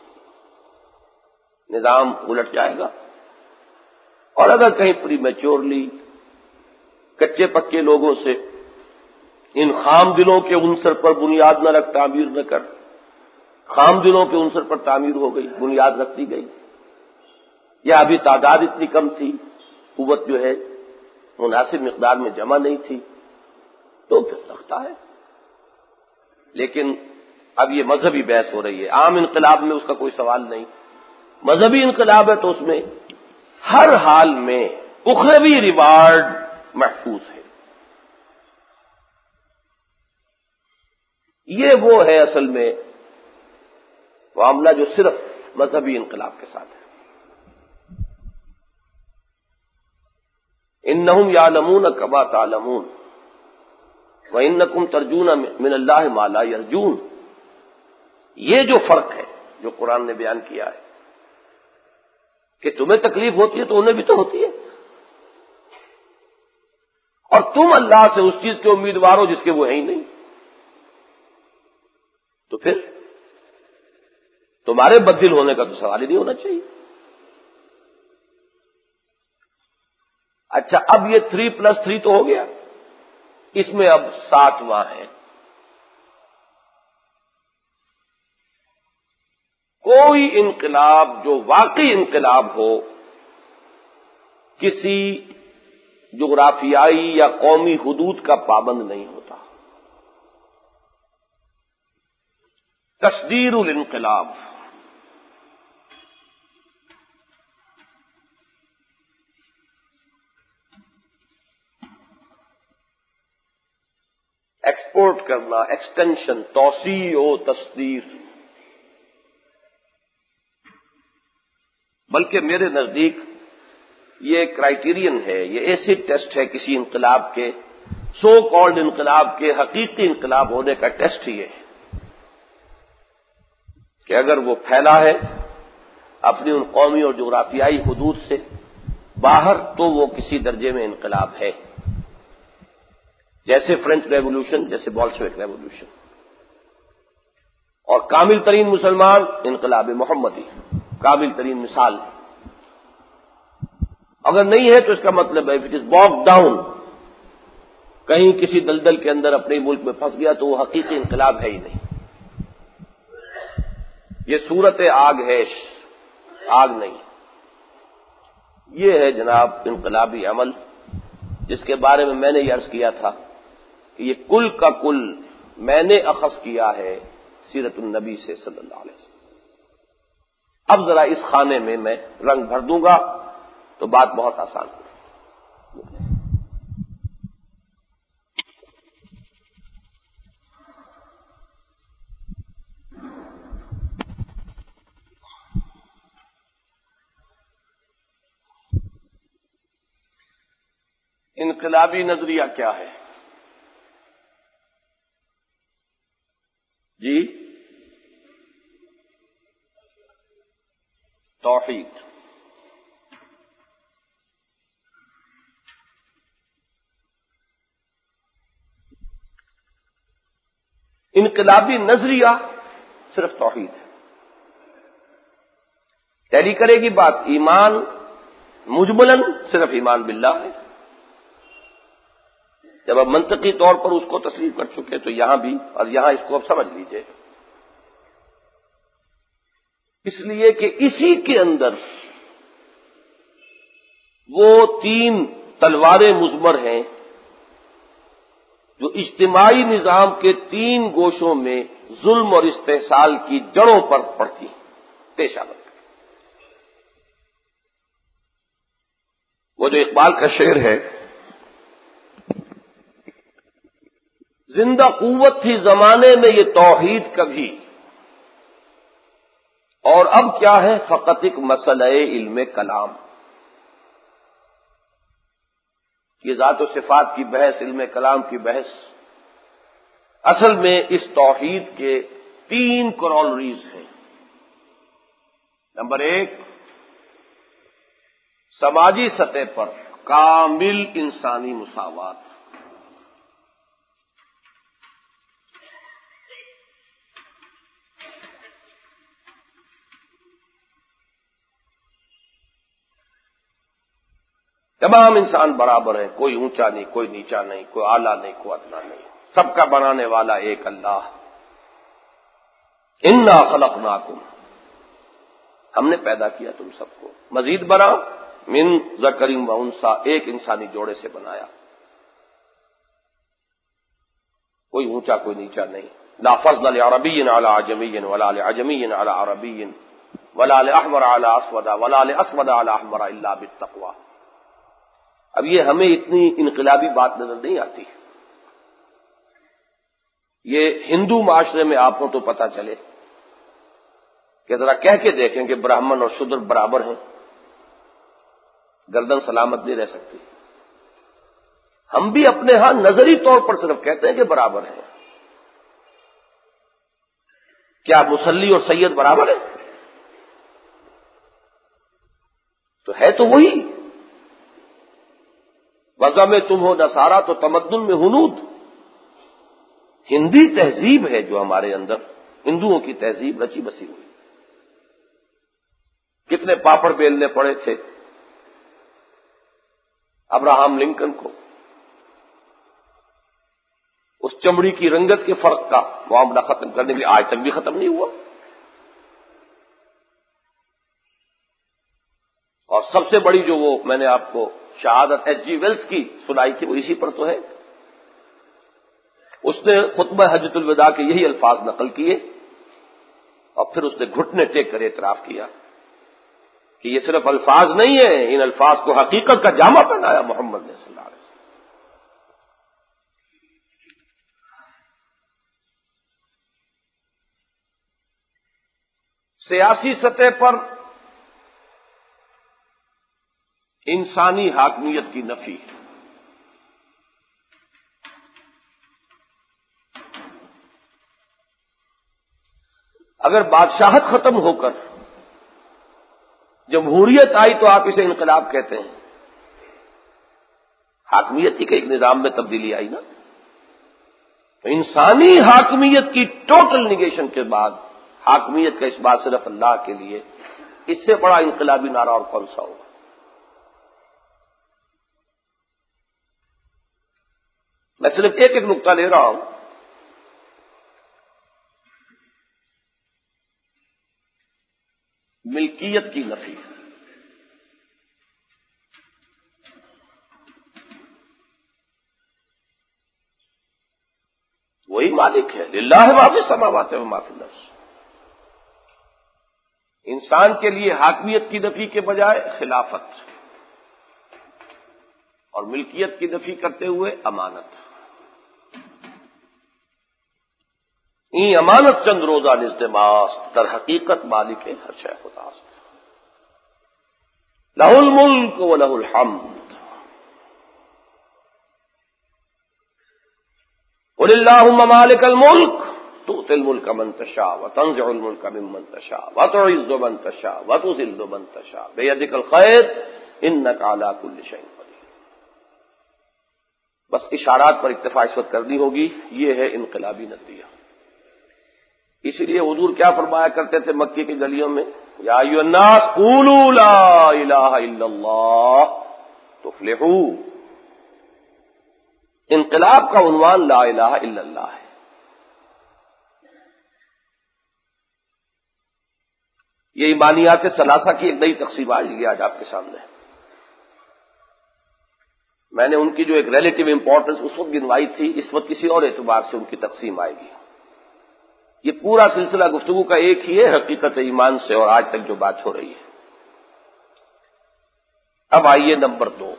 نظام الٹ جائے گا. اور اگر کہیں پری میچورلی کچے پکے لوگوں سے ان خام دلوں کے عنصر پر بنیاد نہ رکھ تعمیر نہ کر، خام دلوں کے عنصر پر تعمیر ہو گئی، بنیاد رکھ دی گئی، یا ابھی تعداد اتنی کم تھی، قوت جو ہے مناسب مقدار میں جمع نہیں تھی، تو پھر لگتا ہے. لیکن اب یہ مذہبی بحث ہو رہی ہے، عام انقلاب میں اس کا کوئی سوال نہیں. مذہبی انقلاب ہے تو اس میں ہر حال میں اخروی ریوارڈ محفوظ ہے. یہ وہ ہے اصل میں معاملہ جو صرف مذہبی انقلاب کے ساتھ ہے. انہم یعلمون کما تعلمون وانکم ترجون من اللہ ما لا یرجون. یہ جو فرق ہے جو قرآن نے بیان کیا ہے کہ تمہیں تکلیف ہوتی ہے تو انہیں بھی تو ہوتی ہے، اور تم اللہ سے اس چیز کے امیدوار ہو جس کے وہ ہیں ہی نہیں، تو پھر تمہارے بدل ہونے کا تو سوال ہی نہیں ہونا چاہیے. اچھا، اب یہ تھری پلس تھری تو ہو گیا، اس میں اب ساتواں ہے. کوئی انقلاب جو واقعی انقلاب ہو کسی جغرافیائی یا قومی حدود کا پابند نہیں ہوتا. تصدیر الانقلاب، ایکسپورٹ کرنا، ایکسٹینشن، توسیع و تصدیر. بلکہ میرے نزدیک یہ کرائیٹیرین ہے، یہ ایسڈ ٹیسٹ ہے کسی انقلاب کے، سو کالڈ انقلاب کے حقیقی انقلاب ہونے کا ٹیسٹ ہی ہے کہ اگر وہ پھیلا ہے اپنی ان قومی اور جغرافیائی حدود سے باہر تو وہ کسی درجے میں انقلاب ہے. جیسے فرینچ ریولوشن، جیسے بولشوک ریولوشن. اور کامل ترین مسلمان انقلاب محمدی، کامل ترین مثال ہے. اگر نہیں ہے تو اس کا مطلب ہے اٹ از باک ڈاؤن، کہیں کسی دلدل کے اندر اپنے ملک میں پھنس گیا تو وہ حقیقی انقلاب ہے ہی نہیں. یہ صورت آگ ہے، آگ نہیں. یہ ہے جناب انقلابی عمل جس کے بارے میں میں نے یہ عرض کیا تھا کہ یہ کل کا کل میں نے اخذ کیا ہے سیرت النبی سے صلی اللہ علیہ وسلم. اب ذرا اس خانے میں میں رنگ بھر دوں گا تو بات بہت آسان ہوگی. انقلابی نظریہ کیا ہے؟ جی، توحید. انقلابی نظریہ صرف توحید ہے. ٹیلی کرے گی بات ایمان مجملاً صرف ایمان باللہ ہے. جب اب منطقی طور پر اس کو تسلیم کر چکے تو یہاں بھی، اور یہاں اس کو اب سمجھ لیجئے، اس لیے کہ اسی کے اندر وہ تین تلواریں مضمر ہیں جو اجتماعی نظام کے تین گوشوں میں ظلم اور استحصال کی جڑوں پر پڑتی ہیں پیش آمد. وہ جو اقبال کا شعر ہے، زندہ قوت تھی زمانے میں یہ توحید کبھی، اور اب کیا ہے فقط ایک مسئلہ علم کلام۔ یہ ذات و صفات کی بحث، علم کلام کی بحث، اصل میں اس توحید کے تین کرولریز ہیں۔ نمبر ایک، سماجی سطح پر کامل انسانی مساوات، تمام انسان برابر ہیں، کوئی اونچا نہیں، کوئی نیچا نہیں، کوئی اعلیٰ نہیں، کوئی ادنا نہیں، سب کا بنانے والا ایک اللہ۔ انا خلقناکم، ہم نے پیدا کیا تم سب کو، مزید بنا من ذکر و انثی، ایک انسانی جوڑے سے بنایا، کوئی اونچا کوئی نیچا نہیں۔ لا فضل لعربی علی عجمی ولا لعجمی علی عربی ولا لاحمر علی اسود ولا لاسود علی احمر الا بالتقوی۔ اب یہ ہمیں اتنی انقلابی بات نظر نہیں آتی، یہ ہندو معاشرے میں آپ کو تو پتہ چلے کہ ذرا کہہ کے دیکھیں کہ برہمن اور شودر برابر ہیں، گردن سلامت نہیں رہ سکتی۔ ہم بھی اپنے ہاں نظری طور پر صرف کہتے ہیں کہ برابر ہیں، کیا مصلی اور سید برابر ہیں؟ تو ہے تو وہی، وضع میں تم ہو نصارہ تو تمدن میں ہنود۔ ہندی تہذیب ہے جو ہمارے اندر، ہندوؤں کی تہذیب رچی بسی ہوئی۔ کتنے پاپڑ بیلنے پڑے تھے ابراہم لنکن کو اس چمڑی کی رنگت کے فرق کا معاملہ ختم کرنے کے لیے، آج تک بھی ختم نہیں ہوا۔ اور سب سے بڑی جو وہ میں نے آپ کو شہادت ایچ جی ویلس کی سنائی تھی، وہ اسی پر تو ہے۔ اس نے خطبہ حجۃ الوداع کے یہی الفاظ نقل کیے اور پھر اس نے گھٹنے ٹیک کر اعتراف کیا کہ یہ صرف الفاظ نہیں ہیں، ان الفاظ کو حقیقت کا جامہ پہنایا محمد نے صلی اللہ علیہ وسلم۔ سیاسی سطح پر انسانی حاکمیت کی نفی، اگر بادشاہت ختم ہو کر جمہوریت آئی تو آپ اسے انقلاب کہتے ہیں، حاکمیت کی ایک نظام میں تبدیلی آئی نا۔ انسانی حاکمیت کی ٹوٹل نیگیشن کے بعد حاکمیت کا اس بات صرف اللہ کے لیے، اس سے بڑا انقلابی نعرہ اور کون سا ہوگا؟ میں صرف ایک ایک نقطہ لے رہا ہوں۔ ملکیت کی نفی، وہی مالک ہے، للہ ما فی السماوات و ما فی الارض۔ انسان کے لیے حاکمیت کی نفی کے بجائے خلافت، اور ملکیت کی نفی کرتے ہوئے امانت۔ این امانت چند روزہ نزد ماست، در حقیقت مالک ہر شے خداست۔ لہ الملک و لہ الحمد، قل اللہم مالک الملک تؤتی الملک من تشاء وتنزع الملک ممن تشاء وتعز من تشاء وتذل من تشاء بیدک الخیر انک علی کل شیء قدیر۔ بس اشارات پر اکتفا اس وقت کرنی ہوگی، یہ ہے انقلابی نظریہ۔ اسی لیے حضور کیا فرمایا کرتے تھے مکے کی گلیوں میں، یا ایھا الناس قولوا لا الہ الا اللہ تفلحوا۔ انقلاب کا عنوان لا الہ الا اللہ ہے۔ یہ ایمانیات ثلاثہ کی ایک نئی تقسیم آئے گی آج آپ کے سامنے۔ میں نے ان کی جو ایک ریلیٹو امپورٹنس اس وقت گنوائی تھی، اس وقت کسی اور اعتبار سے ان کی تقسیم آئے گی۔ یہ پورا سلسلہ گفتگو کا ایک ہی ہے، حقیقت ایمان سے، اور آج تک جو بات ہو رہی ہے۔ اب آئیے نمبر دو،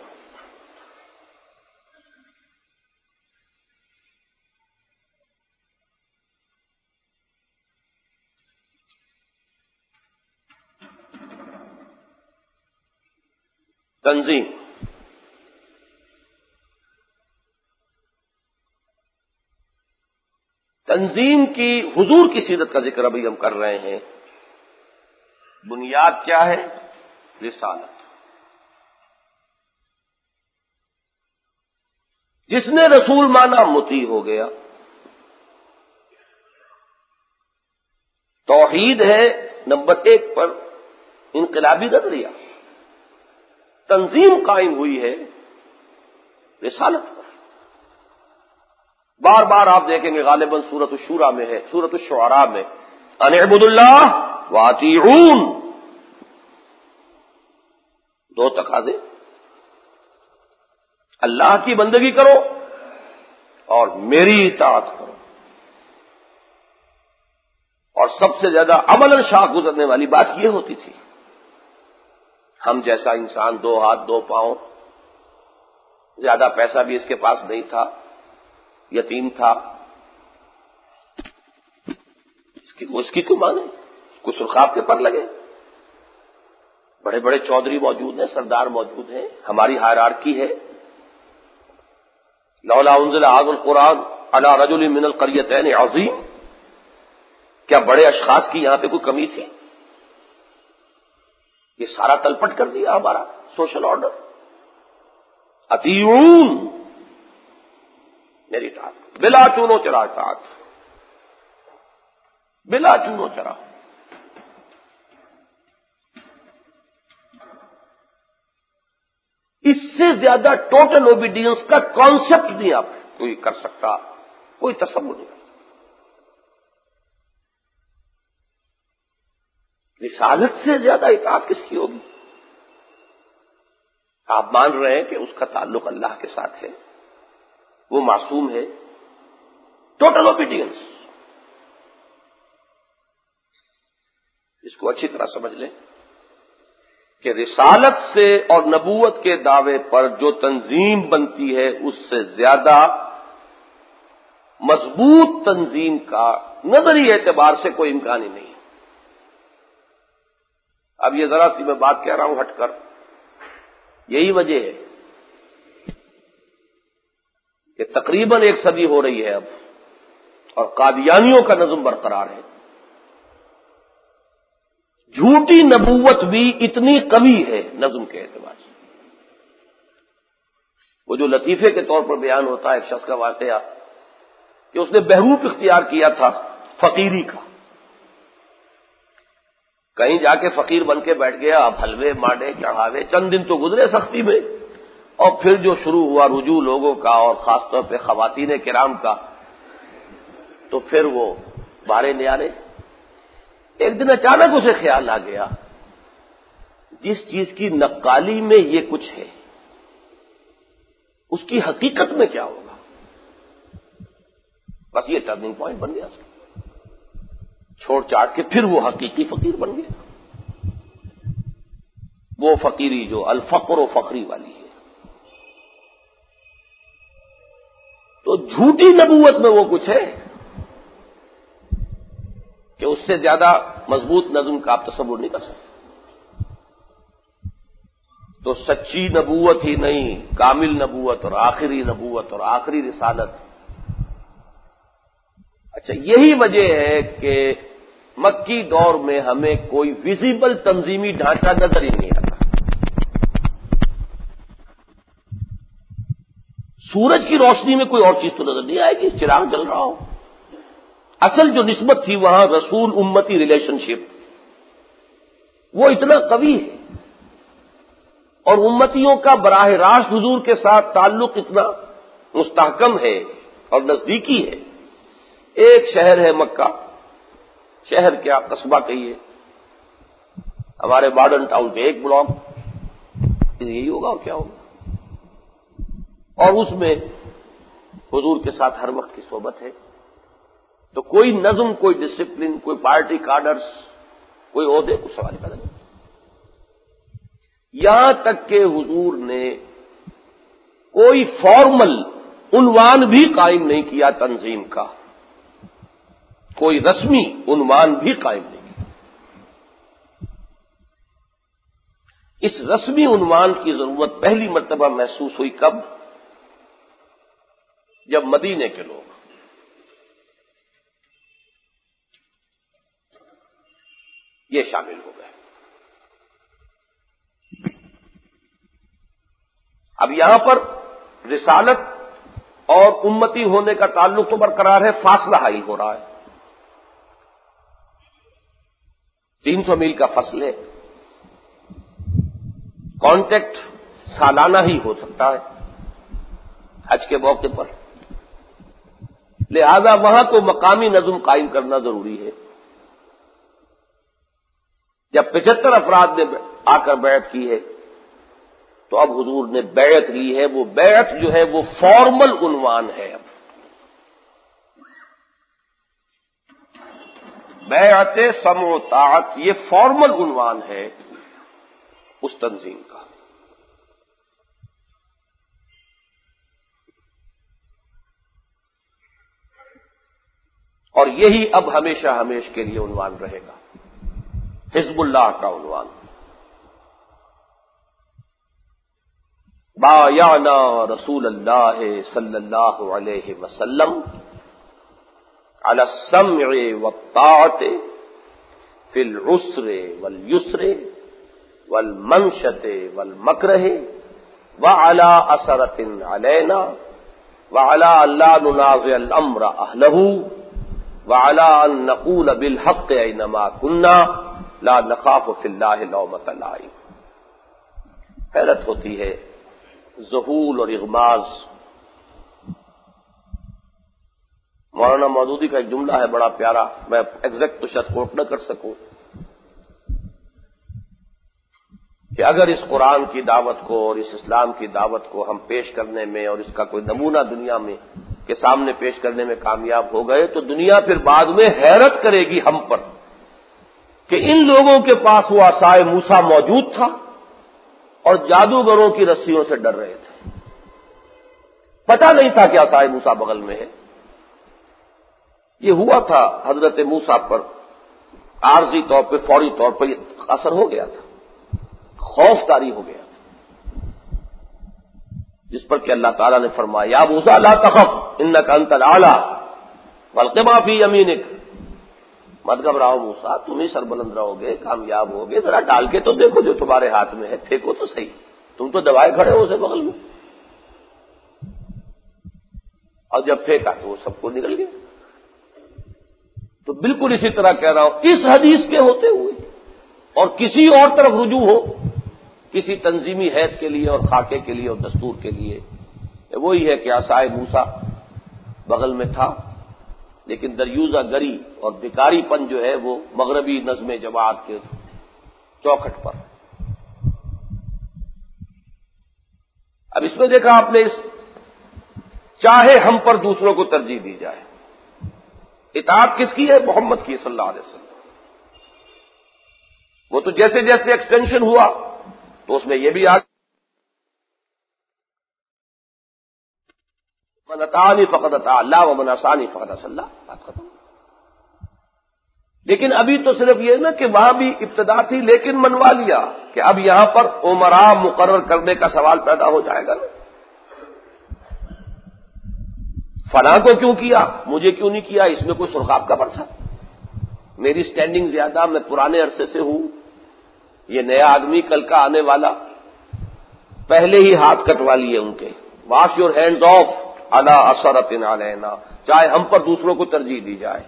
تنظیم۔ تنظیم کی حضور کی سیرت کا ذکر ابھی ہم کر رہے ہیں۔ بنیاد کیا ہے؟ رسالت۔ جس نے رسول مانا مطیع ہو گیا۔ توحید ہے نمبر ایک پر انقلابی نظریہ، تنظیم قائم ہوئی ہے رسالت پر۔ بار بار آپ دیکھیں گے غالباً سورۃ الشورى میں ہے، سورۃ الشعراء میں، ان اعبدوا اللہ واطیعون، دو تقاضے، اللہ کی بندگی کرو اور میری اطاعت کرو۔ اور سب سے زیادہ عملاً شاخ گزرنے والی بات یہ ہوتی تھی، ہم جیسا انسان، دو ہاتھ دو پاؤں، زیادہ پیسہ بھی اس کے پاس نہیں تھا، یتیم تھا، اس کی اس کی کیوں مانے؟ کوئی سرخاب کے پر لگے؟ بڑے بڑے چودھری موجود ہیں، سردار موجود ہیں، ہماری ہائرارکی ہے۔ لولا انزل هذا القرآن على رجل من القريتين عظیم، کیا بڑے اشخاص کی یہاں پہ کوئی کمی تھی؟ یہ سارا تلپٹ کر دیا ہمارا سوشل آرڈر۔ اطیعون، میری اطاعت، بلا چونو چرا اطاعت، بلا چونو چرا۔ اس سے زیادہ ٹوٹل اوبیڈینس کا کانسیپٹ نہیں آپ کوئی کر سکتا، کوئی تصور نہیں۔ رسالت سے زیادہ اطاعت کس کی ہوگی؟ آپ مان رہے ہیں کہ اس کا تعلق اللہ کے ساتھ ہے، وہ معصوم ہے، ٹوٹل اوبیڈینس۔ اس کو اچھی طرح سمجھ لیں کہ رسالت سے اور نبوت کے دعوے پر جو تنظیم بنتی ہے اس سے زیادہ مضبوط تنظیم کا نظری اعتبار سے کوئی امکان ہی نہیں ہے۔ اب یہ ذرا سی میں بات کہہ رہا ہوں ہٹ کر، یہی وجہ ہے کہ تقریباً ایک صدی ہو رہی ہے اب، اور قادیانیوں کا نظم برقرار ہے۔ جھوٹی نبوت بھی اتنی قوی ہے نظم کے اعتبار سے۔ وہ جو لطیفے کے طور پر بیان ہوتا ہے ایک شخص کا واقعہ کہ اس نے بہروپ اختیار کیا تھا فقیری کا، کہیں جا کے فقیر بن کے بیٹھ گیا، اب حلوے مانڈے چڑھاوے، چند دن تو گزرے سختی میں، اور پھر جو شروع ہوا رجوع لوگوں کا اور خاص طور پہ خواتین کرام کا، تو پھر وہ بارے نیارے۔ ایک دن اچانک اسے خیال آ گیا، جس چیز کی نقالی میں یہ کچھ ہے اس کی حقیقت میں کیا ہوگا؟ بس یہ ٹرننگ پوائنٹ بن گیا، چھوڑ چاٹ کے پھر وہ حقیقی فقیر بن گیا، وہ فقیری جو الفقر و فخری والی ہے۔ تو جھوٹی نبوت میں وہ کچھ ہے کہ اس سے زیادہ مضبوط نظم کا آپ تصور نہیں کر سکتے۔ تو سچی نبوت ہی نہیں، کامل نبوت اور آخری نبوت اور آخری رسالت۔ اچھا، یہی وجہ ہے کہ مکی دور میں ہمیں کوئی ویزیبل تنظیمی ڈھانچہ نظر ہی نہیں آتا۔ سورج کی روشنی میں کوئی اور چیز تو نظر نہیں آئے گی، چراغ جل رہا ہو۔ اصل جو نسبت تھی وہاں رسول امتی ریلیشن شپ، وہ اتنا قوی ہے، اور امتیوں کا براہ راست حضور کے ساتھ تعلق اتنا مستحکم ہے اور نزدیکی ہے۔ ایک شہر ہے مکہ، شہر کیا قصبہ کہیے، ہمارے ماڈرن ٹاؤن پہ ایک بلاک، یہی ہوگا اور کیا ہوگا، اور اس میں حضور کے ساتھ ہر وقت کی صحبت ہے۔ تو کوئی نظم، کوئی ڈسپلن، کوئی پارٹی کارڈرز، کوئی عہدے، کچھ سوال پیدا نہیں۔ یہاں تک کہ حضور نے کوئی فارمل عنوان بھی قائم نہیں کیا تنظیم کا، کوئی رسمی عنوان بھی قائم نہیں کیا۔ اس رسمی عنوان کی ضرورت پہلی مرتبہ محسوس ہوئی کب؟ جب مدینے کے لوگ یہ شامل ہو گئے۔ اب یہاں پر رسالت اور امتی ہونے کا تعلق تو برقرار ہے، فاصلہ حائل ہو رہا ہے۔ تین سو میل کا فاصلے، کانٹیکٹ سالانہ ہی ہو سکتا ہے حج کے موقع پر، لہذا وہاں تو مقامی نظم قائم کرنا ضروری ہے۔ جب پچہتر افراد نے آ کر بیعت کی ہے تو اب حضور نے بیعت لی ہے، وہ بیعت جو ہے وہ فارمل عنوان ہے۔ اب بیعت سمع و طاعت یہ فارمل عنوان ہے اس تنظیم کا۔ اور یہی اب ہمیشہ ہمیش کے لیے عنوان رہے گا، حزب اللہ کا عنوان۔ بایعنا رسول اللہ صلی اللہ علیہ وسلم علی السمع والطاعت فی العسر والیسر والمنشط والمکرہ وعلی اثرۃ علینا وعلی ان لا ننازع الامر اہلہ وعلی ان نقول بالحق اینما کنا لا نخاف فی اللہ لومۃ لائم۔ حیرت ہوتی ہے، ذہول اور اغماز۔ مولانا مودودی کا ایک جملہ ہے بڑا پیارا، میں ایگزیکٹ تو شاید کوٹ نہ کر سکوں، کہ اگر اس قرآن کی دعوت کو اور اس اسلام کی دعوت کو ہم پیش کرنے میں اور اس کا کوئی نمونہ دنیا میں کے سامنے پیش کرنے میں کامیاب ہو گئے تو دنیا پھر بعد میں حیرت کرے گی ہم پر کہ ان لوگوں کے پاس وہ عصائے موسیٰ موجود تھا اور جادوگروں کی رسیوں سے ڈر رہے تھے، پتہ نہیں تھا کہ عصائے موسیٰ بغل میں ہے۔ یہ ہوا تھا حضرت موسیٰ پر عارضی طور پہ، فوری طور پر یہ اثر ہو گیا تھا، خوف طاری ہو گیا، جس پر کہ اللہ تعالیٰ نے فرمایا یا موسیٰ لا تخف انک انت الاعلی والق ما فی یمینک، مت گھبراؤ موسیٰ، تم ہی سربلند رہو گے، کامیاب ہوگے، ذرا ڈال کے تو دیکھو جو تمہارے ہاتھ میں ہے، پھینکو تو صحیح، تم تو دبائے کھڑے ہو اسے بغل میں۔ اور جب پھینکا تو وہ سب کو نکل گیا۔ تو بالکل اسی طرح کہہ رہا ہوں، اس حدیث کے ہوتے ہوئے اور کسی اور طرف رجوع ہو، کسی تنظیمی حیث کے لیے اور خاکے کے لیے اور دستور کے لیے، وہی ہے کہ عصائے موسیٰ بغل میں تھا، لیکن دریوزہ گری اور بیکاری پن جو ہے وہ مغربی نظم جماعت کے چوکھٹ پر۔ اب اس میں دیکھا آپ نے، اس چاہے ہم پر دوسروں کو ترجیح دی جائے، اطاعت کس کی ہے؟ محمد کی صلی اللہ علیہ وسلم۔ وہ تو جیسے جیسے ایکسٹینشن ہوا تو اس میں یہ بھی آ من اطاعنی فقد اطاع اللہ ومن عصانی فقد عصی اللہ، بات ختم۔ لیکن ابھی تو صرف یہ نا کہ وہاں بھی ابتدا تھی، لیکن منوا لیا کہ اب یہاں پر امراء مقرر کرنے کا سوال پیدا ہو جائے گا نا، فلاں کو کیوں کیا، مجھے کیوں نہیں کیا، اس میں کوئی سرخاب کا تھا؟ میری سٹینڈنگ زیادہ، میں پرانے عرصے سے ہوں، یہ نیا آدمی کل کا آنے والا، پہلے ہی ہاتھ کٹوا لیے ان کے۔ واش یور ہینڈز آف علی اثرۃ علینا، چاہے ہم پر دوسروں کو ترجیح دی جائے۔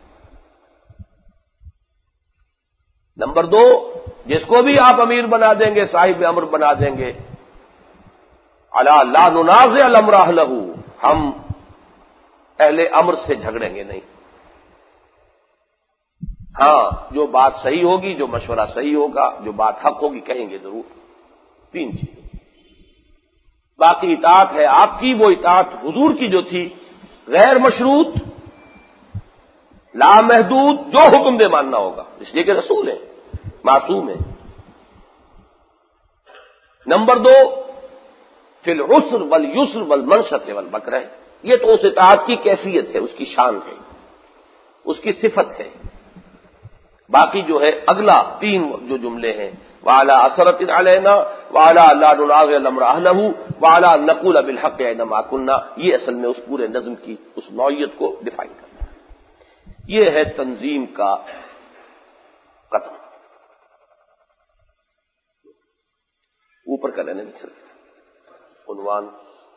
نمبر دو، جس کو بھی آپ امیر بنا دیں گے، صاحب امر بنا دیں گے، الا لا ننازع الامر اہلہ، ہم اہل امر سے جھگڑیں گے نہیں، ہاں جو بات صحیح ہوگی، جو مشورہ صحیح ہوگا، جو بات حق ہوگی کہیں گے ضرور۔ تین چیزیں، باقی اطاعت ہے آپ کی، وہ اطاعت حضور کی جو تھی، غیر مشروط، لامحدود، جو حکم دے ماننا ہوگا، اس لیے کہ رسول ہیں، معصوم ہیں۔ نمبر دو فی العسر والیسر والمنشط والمکرہ، یہ تو اس اطاعت کی کیفیت ہے، اس کی شان ہے، اس کی صفت ہے۔ باقی جو ہے اگلا تین جو جملے ہیں، وعلی اثرۃ علینا وعلی لا نراغ الامر اہلہ وعلی نقول بالحق اینما کنا، یہ اصل میں اس پورے نظم کی اس نوعیت کو ڈیفائن کرتا ہے۔ یہ ہے تنظیم کا قتل۔ اوپر کا لینے میں صرف عنوان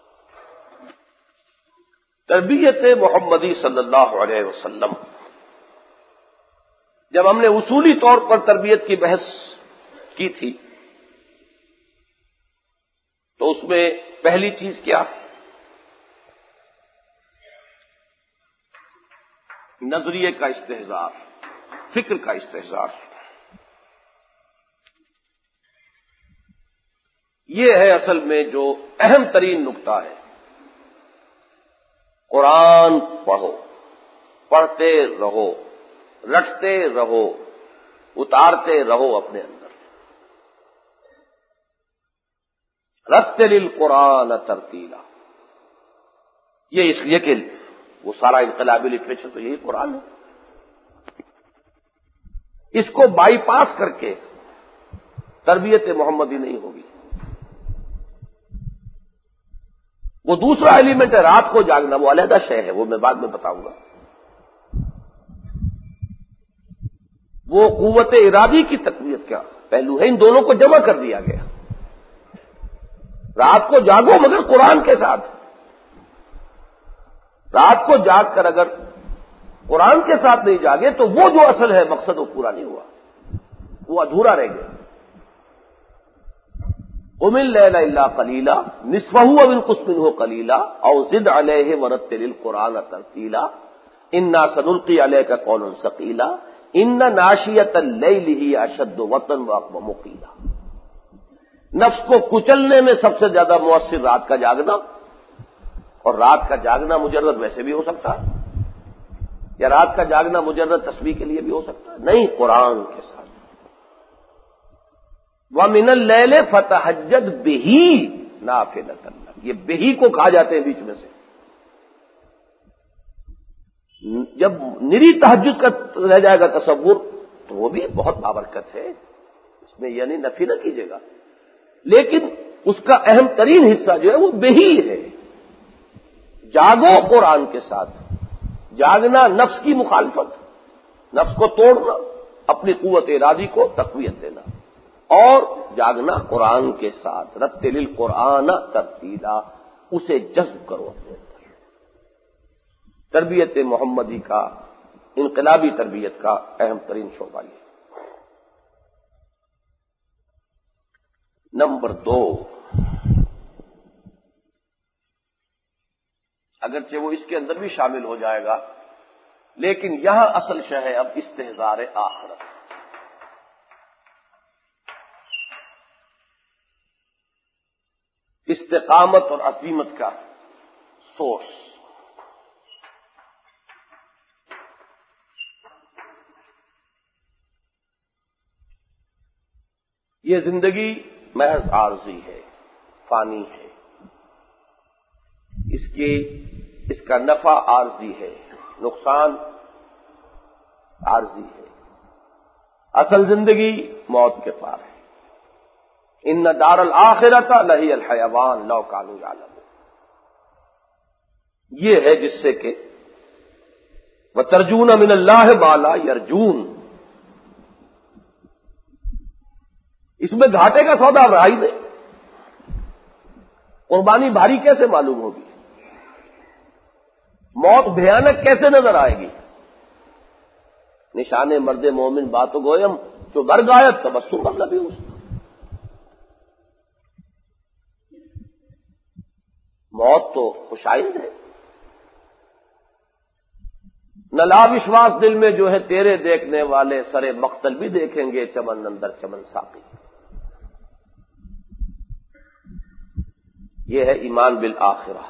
تربیت محمدی صلی اللہ علیہ وسلم۔ جب ہم نے اصولی طور پر تربیت کی بحث کی تھی تو اس میں پہلی چیز کیا؟ نظریے کا استحضار، فکر کا استحضار۔ یہ ہے اصل میں جو اہم ترین نقطہ ہے۔ قرآن پڑھو، پڑھتے رہو، رٹتے رہو، اتارتے رہو اپنے اندر۔ رتل القرآن ترتیلا، یہ اس لیے کہ وہ سارا انقلابی لٹریچر تو یہی قرآن ہے۔ اس کو بائی پاس کر کے تربیت محمدی نہیں ہوگی۔ وہ دوسرا ایلیمنٹ ہے رات کو جاگنا، وہ علیحدہ شے ہے، وہ میں بعد میں بتاؤں گا۔ وہ قوت ارادی کی تقویت کا پہلو ہے، ان دونوں کو جمع کر دیا گیا۔ رات کو جاگو مگر قرآن کے ساتھ۔ رات کو جاگ کر اگر قرآن کے ساتھ نہیں جاگے تو وہ جو اصل ہے مقصد وہ پورا نہیں ہوا، وہ ادھورا رہ گیا۔ قم اللیل الا قلیلا نصفہ او انقص منہ قلیلا او زد علیہ ورتل القرآن ترتیلا انا سنلقی علیک قولا ثقیلا ان ناشیۃ اللیل ہی اشد وطئا واقوم قیلا۔ نفس کو کچلنے میں سب سے زیادہ مؤثر رات کا جاگنا، اور رات کا جاگنا مجرد ویسے بھی ہو سکتا ہے، یا رات کا جاگنا مجرد تسبیح کے لیے بھی ہو سکتا ہے، نہیں، قرآن کے ساتھ۔ وَمِنَ اللَّيْلِ فَتَهَجَّدْ بِهِ نَافِلَةً لَكَ، یہ بہی کو کھا جاتے ہیں بیچ میں سے۔ جب نری تہجد کا رہ جائے گا تصور تو وہ بھی بہت بابرکت ہے، اس میں یعنی نفی نہ کیجیے گا، لیکن اس کا اہم ترین حصہ جو ہے وہ بہی ہے۔ جاگو قرآن کے ساتھ، جاگنا نفس کی مخالفت، نفس کو توڑنا، اپنی قوت ارادی کو تقویت دینا، اور جاگنا قرآن کے ساتھ۔ رتل القرآن ترتیلا، اسے جذب کرو اپنے اندر۔ تربیت محمدی کا، انقلابی تربیت کا اہم ترین شعبہ یہ۔ نمبر دو، اگرچہ وہ اس کے اندر بھی شامل ہو جائے گا، لیکن یہاں اصل شے ہے اب استحضار آخرت۔ استقامت اور عزیمت کا سورس۔ یہ زندگی محض عارضی ہے، فانی ہے، اس کی اس کا نفع عارضی ہے، نقصان عارضی ہے۔ اصل زندگی موت کے پار ہے۔ ان دار الآخرۃ لہی الحیوان لو کانوا یعلمون، یہ ہے جس سے کہ وترجون من اللہ ما لا یرجون، اس میں گھاٹے کا سودا رہا ہی نہیں، قربانی بھاری کیسے معلوم ہوگی، موت بھیانک کیسے نظر آئے گی۔ نشان مرد مومن بات گویم جو برگ آیت تبسم مطلب اس موت تو خوشائند ہے۔ نہ لا وشواس دل میں جو ہے تیرے دیکھنے والے سرے مقتل بھی دیکھیں گے چمن اندر چمن ساقی۔ یہ ہے ایمان بالآخرہ۔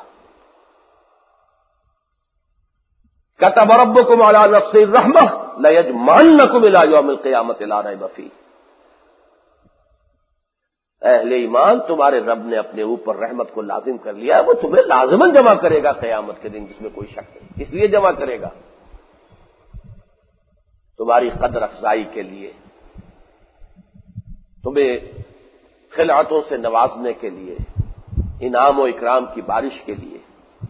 کتب ربکم علی نفسہ الرحمہ لیجمعنکم الی یوم القیامۃ لا ریب فیہ۔ اہل ایمان تمہارے رب نے اپنے اوپر رحمت کو لازم کر لیا ہے، وہ تمہیں لازماً جمع کرے گا قیامت کے دن، جس میں کوئی شک نہیں۔ اس لیے جمع کرے گا تمہاری قدر افزائی کے لیے، تمہیں خلعتوں سے نوازنے کے لیے، انعام و اکرام کی بارش کے لیے۔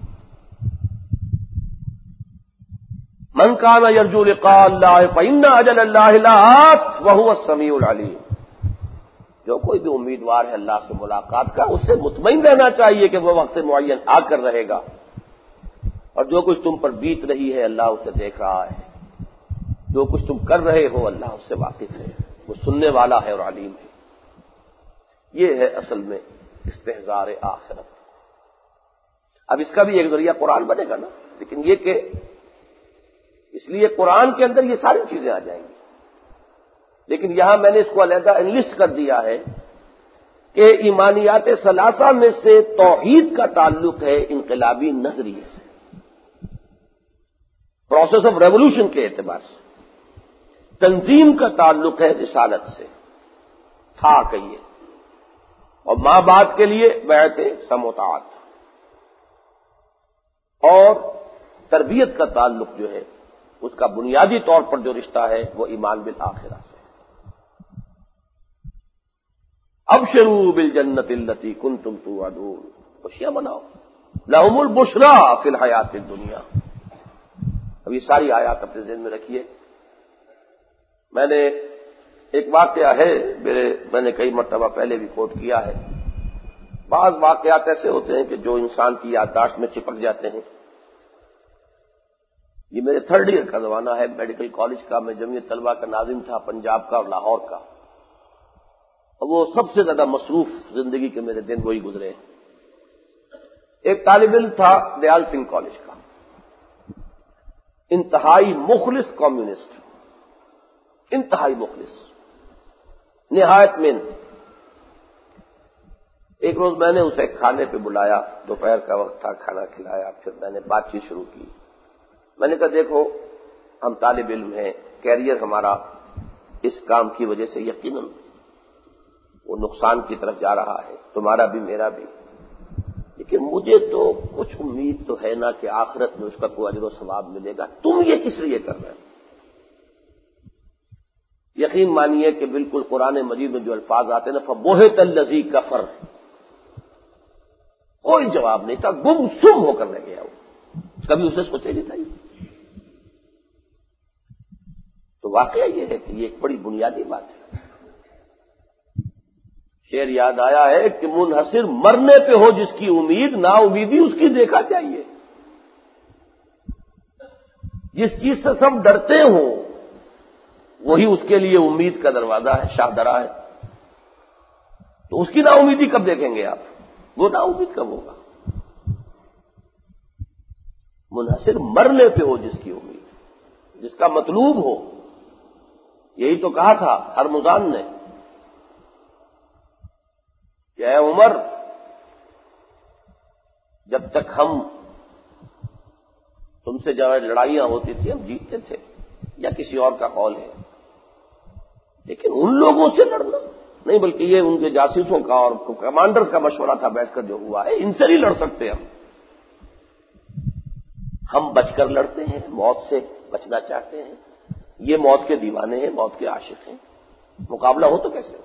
من کان یرجو لقاء اللہ فإن اجل اللہ لآت وہو السمیع العلیم۔ جو کوئی بھی امیدوار ہے اللہ سے ملاقات کا، اسے مطمئن رہنا چاہیے کہ وہ وقت معین آ کر رہے گا، اور جو کچھ تم پر بیت رہی ہے اللہ اسے دیکھ رہا ہے، جو کچھ تم کر رہے ہو اللہ اس سے واقف ہے، وہ سننے والا ہے اور علیم ہے۔ یہ ہے اصل میں استحضار آخرت۔ اب اس کا بھی ایک ذریعہ قرآن بنے گا نا، لیکن یہ کہ اس لیے قرآن کے اندر یہ ساری چیزیں آ جائیں گی، لیکن یہاں میں نے اس کو علیحدہ انلسٹ کر دیا ہے کہ ایمانیات ثلاثہ میں سے توحید کا تعلق ہے انقلابی نظریے سے، پروسیس آف ریولوشن کے اعتبار سے۔ تنظیم کا تعلق ہے رسالت سے، تھا کہیے، اور ماں باپ کے لیے بیعت سموتاعت، اور تربیت کا تعلق جو ہے اس کا بنیادی طور پر جو رشتہ ہے وہ ایمان بالآخرہ سے۔ ابشروا بالجنۃ التی کنتم توعدون، خوشیاں مناؤ، لہم البشریٰ فی الحیات الدنیا۔ اب یہ ساری آیات اپنے ذہن میں رکھیے۔ میں نے ایک واقعہ ہے میرے میں نے کئی مرتبہ پہلے بھی کوٹ کیا ہے، بعض واقعات ایسے ہوتے ہیں کہ جو انسان کی یادداشت میں چپک جاتے ہیں۔ یہ میرے تھرڈ ایئر کا زمانہ ہے میڈیکل کالج کا، میں جمعیت طلبہ کا ناظم تھا پنجاب کا اور لاہور کا، اور وہ سب سے زیادہ مصروف زندگی کے میرے دن وہی گزرے ہیں۔ ایک طالب علم تھا دیال سنگھ کالج کا، انتہائی مخلص کمیونسٹ، انتہائی مخلص، نہایت محنتی۔ ایک روز میں نے اسے کھانے پہ بلایا، دوپہر کا وقت تھا، کھانا کھلایا، پھر میں نے بات چیت شروع کی۔ میں نے کہا دیکھو ہم طالب علم ہیں، کیریئر ہمارا اس کام کی وجہ سے یقیناً وہ نقصان کی طرف جا رہا ہے، تمہارا بھی میرا بھی، لیکن مجھے تو کچھ امید تو ہے نا کہ آخرت میں اس کا کوئی اجر و ثواب ملے گا، تم یہ کس لیے کر رہے ہو؟ یقین مانیے کہ بالکل قرآن مجید میں جو الفاظ آتے ہیں نا، فَبُہِتَ الَّذِی کَفَرَ، کوئی جواب نہیں تھا، گم سم ہو کر رہ گیا وہ، کبھی اسے سوچے نہیں تھا۔ تو واقعہ یہ ہے کہ یہ ایک بڑی بنیادی بات ہے۔ شعر یاد آیا ہے کہ منحصر مرنے پہ ہو جس کی امید، نا امیدی اس کی دیکھا چاہیے۔ جس چیز سے سب ڈرتے ہوں وہی اس کے لیے امید کا دروازہ ہے، شاہ درا ہے، تو اس کی نا امیدی کب دیکھیں گے آپ؟ وہ نا امید کب ہوگا؟ منحصر مرنے پہ ہو جس کی امید، جس کا مطلوب ہو۔ یہی تو کہا تھا ہرمزان نے کہ اے عمر، جب تک ہم تم سے جو لڑائیاں ہوتی تھی ہم جیتتے تھے، یا کسی اور کا قول ہے، لیکن ان لوگوں سے لڑنا نہیں، بلکہ یہ ان کے جاسوسوں کا اور کمانڈرز کا مشورہ تھا بیٹھ کر جو ہوا ہے، ان سے نہیں لڑ سکتے ہم ہم بچ کر لڑتے ہیں، موت سے بچنا چاہتے ہیں۔ یہ موت کے دیوانے ہیں، موت کے عاشق ہیں، مقابلہ ہو تو کیسے ہو؟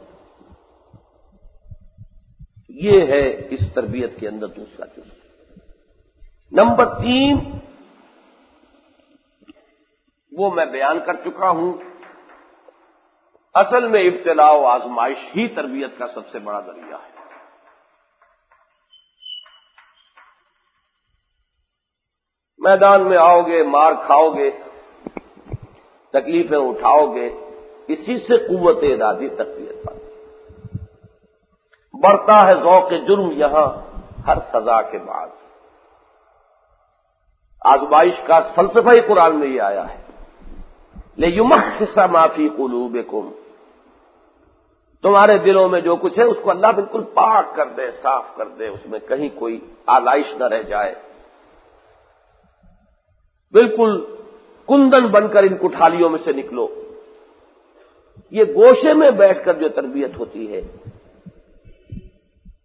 یہ ہے اس تربیت کے اندر دوسرا چیز۔ نمبر تین وہ میں بیان کر چکا ہوں، اصل میں ابتلاء و آزمائش ہی تربیت کا سب سے بڑا ذریعہ ہے۔ میدان میں آؤ گے، مار کھاؤ گے، تکلیفیں اٹھاؤ گے، اسی سے قوت ارادی تقویت پاتی۔ بڑھتا ہے ذوق جرم یہاں ہر سزا کے بعد۔ آزمائش کا فلسفہ ہی قرآن میں یہ آیا ہے، لِیُمَحِّصَ مَا فِی قُلُوبِکُم، تمہارے دلوں میں جو کچھ ہے اس کو اللہ بالکل پاک کر دے، صاف کر دے، اس میں کہیں کوئی آلائش نہ رہ جائے، بالکل کندن بن کر ان کٹھالیوں میں سے نکلو۔ یہ گوشے میں بیٹھ کر جو تربیت ہوتی ہے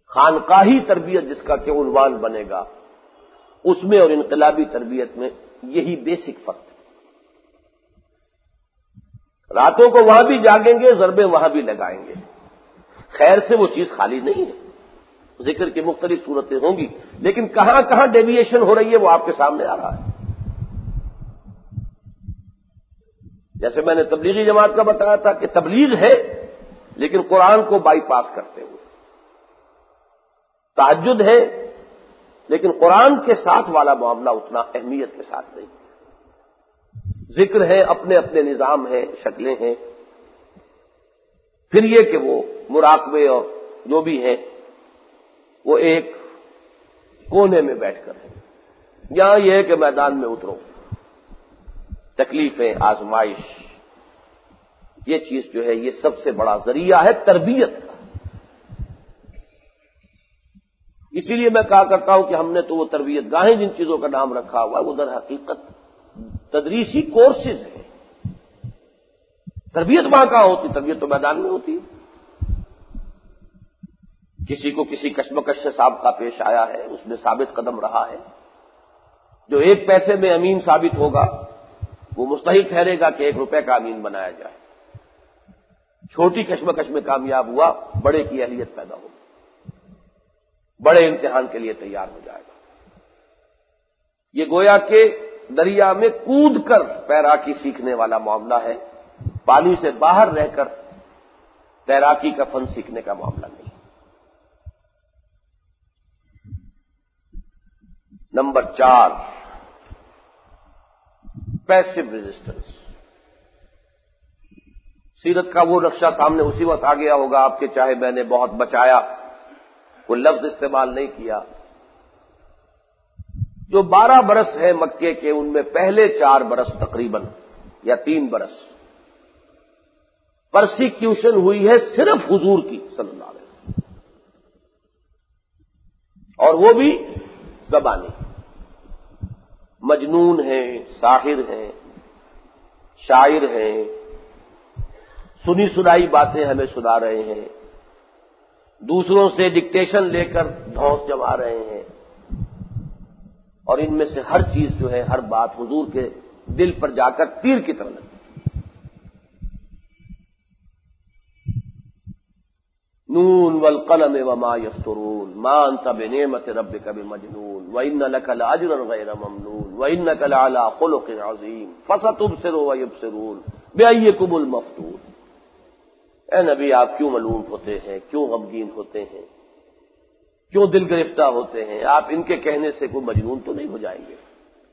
خانقاہی تربیت جس کا کہ عنوان بنے گا، اس میں اور انقلابی تربیت میں یہی بیسک فرق ہے۔ راتوں کو وہاں بھی جاگیں گے، ضربیں وہاں بھی لگائیں گے، خیر سے وہ چیز خالی نہیں ہے۔ ذکر کی مختلف صورتیں ہوں گی، لیکن کہاں کہاں ڈیویشن ہو رہی ہے وہ آپ کے سامنے آ رہا ہے۔ جیسے میں نے تبلیغی جماعت کا بتایا تھا کہ تبلیغ ہے لیکن قرآن کو بائی پاس کرتے ہوئے، تہجد ہے لیکن قرآن کے ساتھ والا معاملہ اتنا اہمیت کے ساتھ نہیں، ذکر ہے، اپنے اپنے نظام ہیں، شکلیں ہیں، پھر یہ کہ وہ مراقبے اور جو بھی ہیں وہ ایک کونے میں بیٹھ کر ہیں۔ یہاں یہ ہے کہ میدان میں اترو، تکلیفیں، آزمائش، یہ چیز جو ہے یہ سب سے بڑا ذریعہ ہے تربیت کا۔ اسی لیے میں کہا کرتا ہوں کہ ہم نے تو وہ تربیت گاہیں جن چیزوں کا نام رکھا ہوا وہ در حقیقت تدریسی کورسز ہیں۔ تربیت وہاں کہاں ہوتی؟ تربیت تو میدان میں ہوتی ہے۔ کسی کو کسی کشمکش سے سابقہ پیش آیا ہے، اس میں ثابت قدم رہا ہے، جو ایک پیسے میں امین ثابت ہوگا وہ مستحق ٹھہرے گا کہ ایک روپے کا امین بنایا جائے۔ چھوٹی کشمکش میں کامیاب ہوا، بڑے کی اہلیت پیدا ہوگی، بڑے امتحان کے لیے تیار ہو جائے گا۔ یہ گویا کہ دریا میں کود کر تیراکی سیکھنے والا معاملہ ہے، پانی سے باہر رہ کر تیراکی کا فن سیکھنے کا معاملہ نہیں۔ نمبر چار، پیسو ریزسٹنس۔ سیرت کا وہ نقشہ سامنے اسی وقت آ گیا ہوگا آپ کے، چاہے میں نے بہت بچایا، کوئی لفظ استعمال نہیں کیا۔ جو بارہ برس ہیں مکے کے، ان میں پہلے چار برس تقریباً یا تین برس پرسیکیوشن ہوئی ہے صرف حضور کی صلی اللہ علیہ وسلم، اور وہ بھی زبانی۔ مجنون ہیں، ساحر ہیں، شاعر ہیں، سنی سنائی باتیں ہمیں سنا رہے ہیں، دوسروں سے ڈکٹیشن لے کر دھوس جما رہے ہیں، اور ان میں سے ہر چیز جو ہے، ہر بات حضور کے دل پر جا کر تیر کی طرح لگتی۔ نون والقلم وما یسطرون ما انت بنعمت ربک بمجنون وان لک لاجرا غیر ممنون وانک لعلی خلق عظیم فستبصر ویبصرون بأیکم المفتون۔ اے نبی، آپ کیوں ملوم ہوتے ہیں، کیوں غمگین ہوتے ہیں، کیوں دل گرفتہ ہوتے ہیں؟ آپ ان کے کہنے سے کوئی مجنون تو نہیں ہو جائیں گے،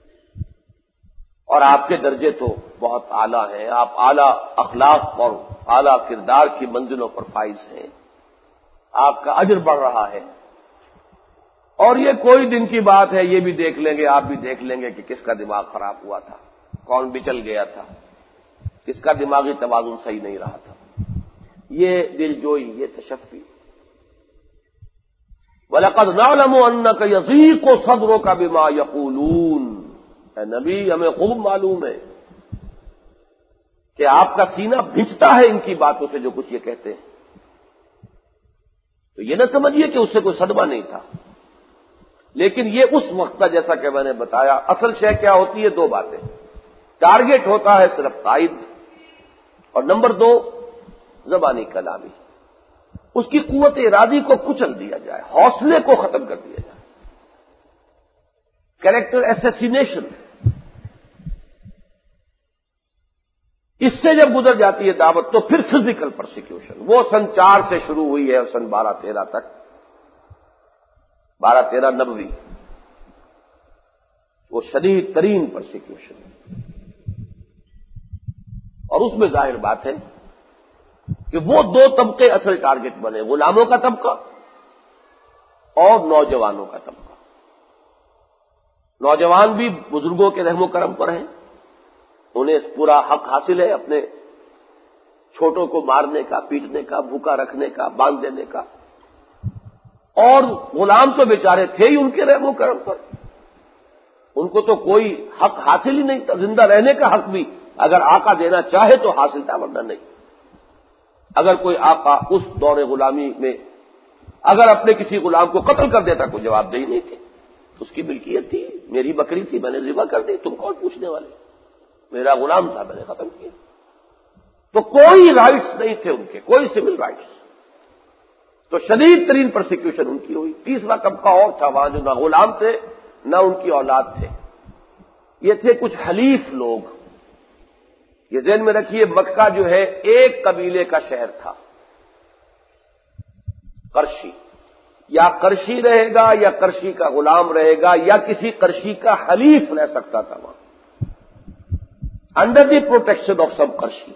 اور آپ کے درجے تو بہت اعلیٰ ہیں، آپ اعلیٰ اخلاق اور اعلیٰ کردار کی منزلوں پر فائز ہیں، آپ کا اجر بڑھ رہا ہے۔ اور یہ کوئی دن کی بات ہے، یہ بھی دیکھ لیں گے، آپ بھی دیکھ لیں گے کہ کس کا دماغ خراب ہوا تھا، کون بچل گیا تھا، کس کا دماغی توازن صحیح نہیں رہا تھا۔ یہ دل جوئی، یہ تشفی۔ وَلَقَدْ نَعْلَمُ أَنَّكَ يَضِيقُ صَدْرُكَ بِمَا يَقُولُونَ۔ اے نبی، ہمیں خوب معلوم ہے کہ آپ کا سینہ بھیجتا ہے ان کی باتوں سے جو کچھ یہ کہتے ہیں۔ تو یہ نہ سمجھیے کہ اس سے کوئی صدمہ نہیں تھا، لیکن یہ اس وقت کا، جیسا کہ میں نے بتایا، اصل شے کیا ہوتی ہے؟ دو باتیں۔ ٹارگٹ ہوتا ہے صرف تائید، اور نمبر دو زبانی کلامی، اس کی قوت ارادی کو کچل دیا جائے، حوصلے کو ختم کر دیا جائے، کریکٹر ایسیسینیشن۔ اس سے جب گزر جاتی ہے دعوت تو پھر فزیکل پرسیکیوشن، وہ سن چار سے شروع ہوئی ہے اور سن بارہ تیرہ تک، بارہ تیرہ نبوی، وہ شدید ترین پرسیکیوشن ہے۔ اور اس میں ظاہر بات ہے کہ وہ دو طبقے اصل ٹارگٹ بنے، غلاموں کا طبقہ اور نوجوانوں کا طبقہ۔ نوجوان بھی بزرگوں کے رحم و کرم پر ہیں، انہیں پورا حق حاصل ہے اپنے چھوٹوں کو مارنے کا، پیٹنے کا، بھوکا رکھنے کا، باندھ دینے کا، اور غلام تو بیچارے تھے ہی ان کے رحم و کرم پر، ان کو تو کوئی حق حاصل ہی نہیں تھا، زندہ رہنے کا حق بھی اگر آقا دینا چاہے تو حاصل تھا، ورنہ نہیں۔ اگر کوئی آقا اس دور غلامی میں اگر اپنے کسی غلام کو قتل کر دیتا کوئی جواب دہی نہیں تھی، اس کی ملکیت تھی، میری بکری تھی، میں نے ذبح کر دی، تم کون پوچھنے والے؟ میرا غلام تھا، میں نے ختم کیا۔ تو کوئی رائٹس نہیں تھے ان کے، کوئی سول رائٹس، تو شدید ترین پرسیکیوشن ان کی ہوئی۔ تیسرا طبقہ اور تھا وہاں جو نہ غلام تھے نہ ان کی اولاد تھے، یہ تھے کچھ حلیف لوگ۔ یہ ذہن میں رکھیے مکہ جو ہے ایک قبیلے کا شہر تھا، قرشی، یا قرشی رہے گا یا قرشی کا غلام رہے گا یا کسی قرشی کا حلیف رہ سکتا تھا وہاں، under the protection of some Qurashi.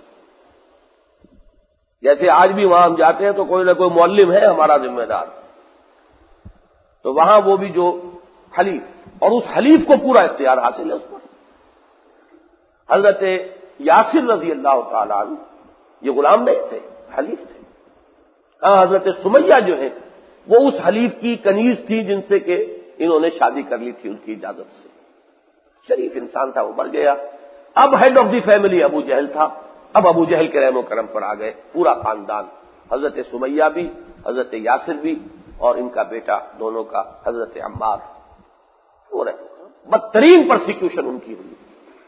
جیسے آج بھی وہاں ہم جاتے ہیں تو کوئی نہ کوئی معلم ہے ہمارا ذمہ دار، تو وہاں وہ بھی جو حلیف، اور اس حلیف کو پورا اختیار حاصل ہے اس پر۔ حضرت یاسر رضی اللہ تعالیٰ عنہ یہ غلام نہیں تھے، حلیف تھے۔ ہاں حضرت سمیہ جو ہے وہ اس حلیف کی کنیز تھی جن سے کہ انہوں نے شادی کر لی تھی ان کی اجازت سے۔ شریف انسان تھا، وہ مر گیا۔ اب head of the family Abu Jahl تھا، اب ابو جہل کے رحم و کرم پر آ گئے پورا خاندان، حضرت سمیہ بھی، حضرت یاسر بھی، اور ان کا بیٹا دونوں کا حضرت عمار۔ اور بدترین پرسیکیوشن ان کی ہوئی،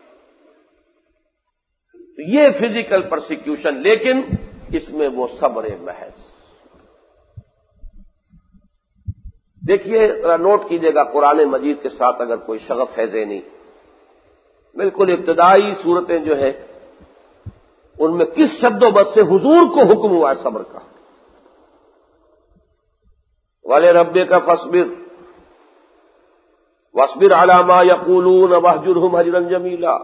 یہ فزیکل پرسیکیوشن، لیکن اس میں وہ صبر محض۔ دیکھیے ذرا نوٹ کیجئے گا قرآن مجید کے ساتھ اگر کوئی شغف ہے ذہنی، بالکل ابتدائی صورتیں جو ہے ان میں کس شد و بد سے حضور کو حکم ہوا ہے صبر کا۔ وَلِرَبِّكَ فَاصْبِرْ وَاصْبِرْ عَلَىٰ مَا يَقُولُونَ وَاهْجُرْهُمْ هَجْرًا جَمِيلًا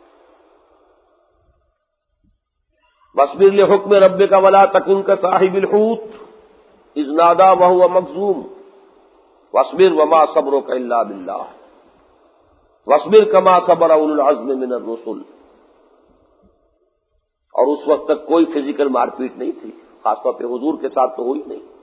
وَاصْبِرْ لِحُكْمِ رَبِّكَ وَلَا تَكُنْ كَصَاحِبِ الْحُوتِ إِذْ نَادَىٰ وَهُوَ مَكْظُومٌ وَاصْبِرْ وَمَا صَبْرُكَ إِلَّا بِاللَّهِ وَاصْبِرْ كَمَا صَبَرَ أُولُو الْعَزْمِ مِنَ الرُّسُلِ۔ اور اس وقت تک کوئی فزیکل مار پیٹ نہیں تھی، خاص طور پہ حضور کے ساتھ تو ہوئی نہیں۔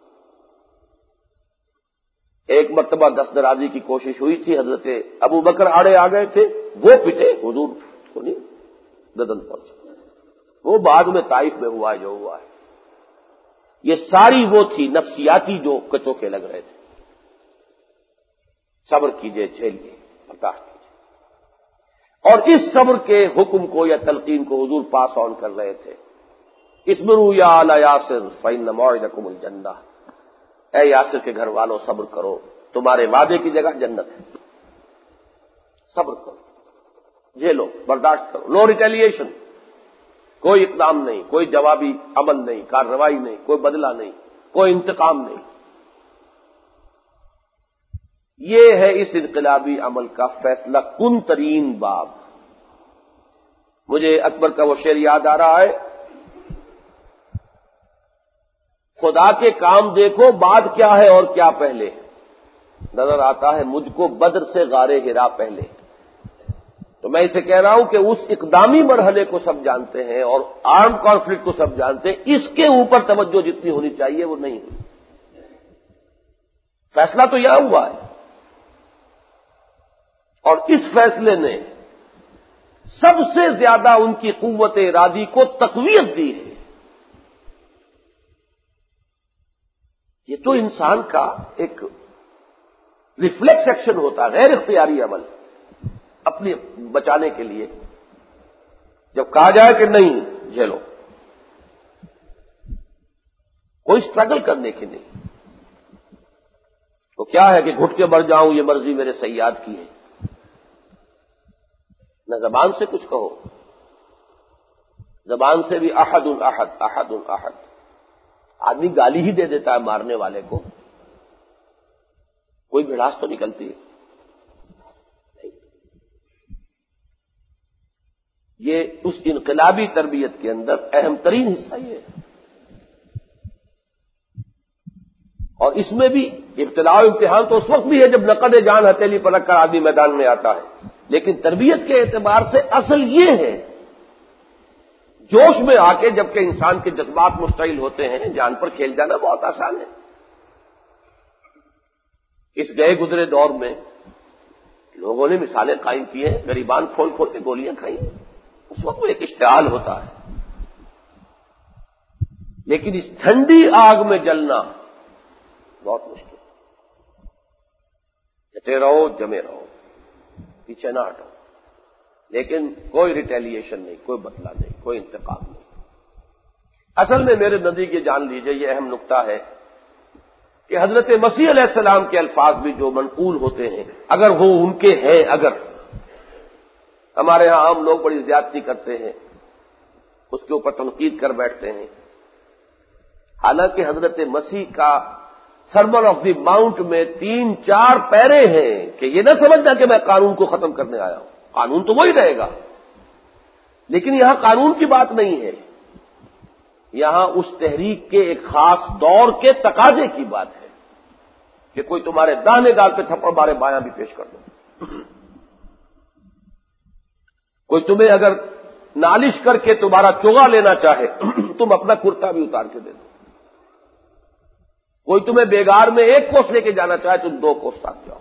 ایک مرتبہ دست درازی کی کوشش ہوئی تھی، حضرت ابو بکر آڑے آ گئے تھے، وہ پٹے، حضور کو نہیں گردن پہنچی۔ وہ بعد میں طائف میں ہوا ہے جو ہوا ہے۔ یہ ساری وہ تھی نفسیاتی جو کچوکے لگ رہے تھے۔ صبر کیجئے، جھیلیے، برداشت کیجئے، اور اس صبر کے حکم کو یا تلقین کو حضور پاس آن کر رہے تھے۔ اصبروا یا آل یاسر فإن موعدکم الجنہ، اے یاسر کے گھر والوں صبر کرو، تمہارے وعدے کی جگہ جنت ہے۔ صبر کرو، جھیلو، برداشت کرو، نو ریٹیلیشن، کوئی اقدام نہیں، کوئی جوابی عمل نہیں، کارروائی نہیں، کوئی بدلہ نہیں، کوئی انتقام نہیں۔ یہ ہے اس انقلابی عمل کا فیصلہ کن ترین باب۔ مجھے اکبر کا وہ شعر یاد آ رہا ہے، خدا کے کام دیکھو بعد کیا ہے اور کیا پہلے، نظر آتا ہے مجھ کو بدر سے غار ہرا پہلے۔ تو میں اسے کہہ رہا ہوں کہ اس اقدامی مرحلے کو سب جانتے ہیں اور آرم کانفلکٹ کو سب جانتے ہیں، اس کے اوپر توجہ جتنی ہونی چاہیے وہ نہیں ہوئی۔ فیصلہ تو یہاں ہوا ہے، اور اس فیصلے نے سب سے زیادہ ان کی قوت ارادی کو تقویت دی ہے۔ یہ تو انسان کا ایک ریفلیکس ایکشن ہوتا ہے، غیر اختیاری عمل اپنے بچانے کے لیے۔ جب کہا جائے کہ نہیں جھیلو، کوئی سٹرگل کرنے کی نہیں، تو کیا ہے کہ گھٹ کے مر جاؤں یہ مرضی میرے سیاد کی ہے، نہ زبان سے کچھ کہو، زبان سے بھی احد احد احد احد، آدمی گالی ہی دے دیتا ہے مارنے والے کو، کوئی بھڑاس تو نکلتی ہے؟ یہ اس انقلابی تربیت کے اندر اہم ترین حصہ یہ ہے۔ اور اس میں بھی ابتلاء و امتحان تو اس وقت بھی ہے جب نقد جان ہتھیلی پر رکھ کر آدمی میدان میں آتا ہے، لیکن تربیت کے اعتبار سے اصل یہ ہے جوش میں آ کے جبکہ انسان کے جذبات مشتعل ہوتے ہیں، جان پر کھیل جانا بہت آسان ہے۔ اس گئے گزرے دور میں لوگوں نے مثالیں قائم کی ہیں، غریبان کھول کھول کے گولیاں کھائیں، اس وقت وہ ایک اشتعال ہوتا ہے، لیکن اس ٹھنڈی آگ میں جلنا بہت مشکل. ڈٹے رہو، جمے رہو، پیچھے نہ ہٹو، لیکن کوئی ریٹیلیشن نہیں، کوئی بدلہ نہیں، کوئی انتقام نہیں. اصل میں میرے نزدیک یہ جان لیجئے، یہ اہم نقطہ ہے کہ حضرت مسیح علیہ السلام کے الفاظ بھی جو منقول ہوتے ہیں، اگر وہ ان کے ہیں، اگر ہمارے ہاں عام لوگ بڑی زیادتی کرتے ہیں، اس کے اوپر تنقید کر بیٹھتے ہیں، حالانکہ حضرت مسیح کا سرمن آف دی ماؤنٹ میں تین چار پیرے ہیں کہ یہ نہ سمجھنا کہ میں قانون کو ختم کرنے آیا ہوں، قانون تو وہی رہے گا، لیکن یہاں قانون کی بات نہیں ہے، یہاں اس تحریک کے ایک خاص دور کے تقاضے کی بات ہے کہ کوئی تمہارے داہنے گال پہ تھپڑ مارے بایاں بھی پیش کر دو، کوئی تمہیں اگر نالش کر کے تمہارا چوغا لینا چاہے تم اپنا کرتا بھی اتار کے دے دو، کوئی تمہیں بیگار میں ایک کوس لے کے جانا چاہے تم دو کوس ساتھ جاؤ.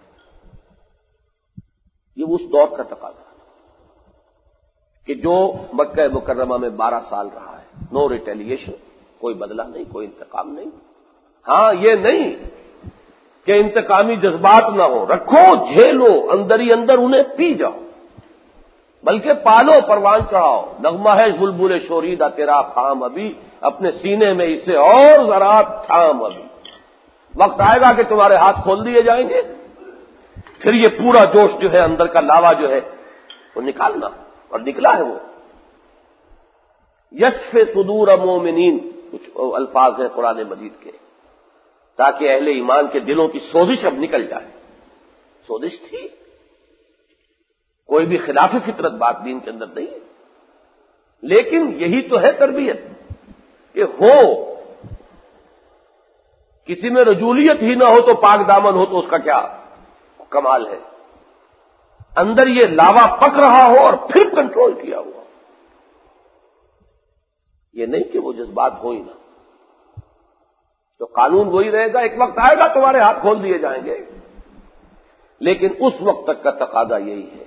یہ اس دور کا تقاضا ہے کہ جو مکہ مکرمہ میں بارہ سال رہا ہے، نو ریٹیلیشن، کوئی بدلہ نہیں، کوئی انتقام نہیں. ہاں یہ نہیں کہ انتقامی جذبات نہ ہو، رکھو، جھیلو، اندر ہی اندر انہیں پی جاؤ، بلکہ پالو، پروان چڑھاؤ. نغمہ ہے بلبل شوریدہ تیرا خام ابھی، اپنے سینے میں اسے اور ذرا تھام ابھی. وقت آئے گا کہ تمہارے ہاتھ کھول دیے جائیں گے، پھر یہ پورا جوش جو ہے، اندر کا لاوا جو ہے وہ نکالنا، اور نکلا ہے وہ. یشف صدور مومنین، کچھ الفاظ ہیں قرآن مجید کے، تاکہ اہل ایمان کے دلوں کی سوزش اب نکل جائے. سوزش تھی، کوئی بھی خلاف فطرت بات دین کے اندر نہیں ہے، لیکن یہی تو ہے تربیت کہ ہو، کسی میں رجولیت ہی نہ ہو تو پاک دامن ہو تو اس کا کیا کمال ہے. اندر یہ لاوا پک رہا ہو اور پھر کنٹرول کیا ہوا، یہ نہیں کہ وہ جذبات ہو ہی نہ. تو قانون وہی رہے گا، ایک وقت آئے گا تمہارے ہاتھ کھول دیے جائیں گے، لیکن اس وقت تک کا تقاضا یہی ہے.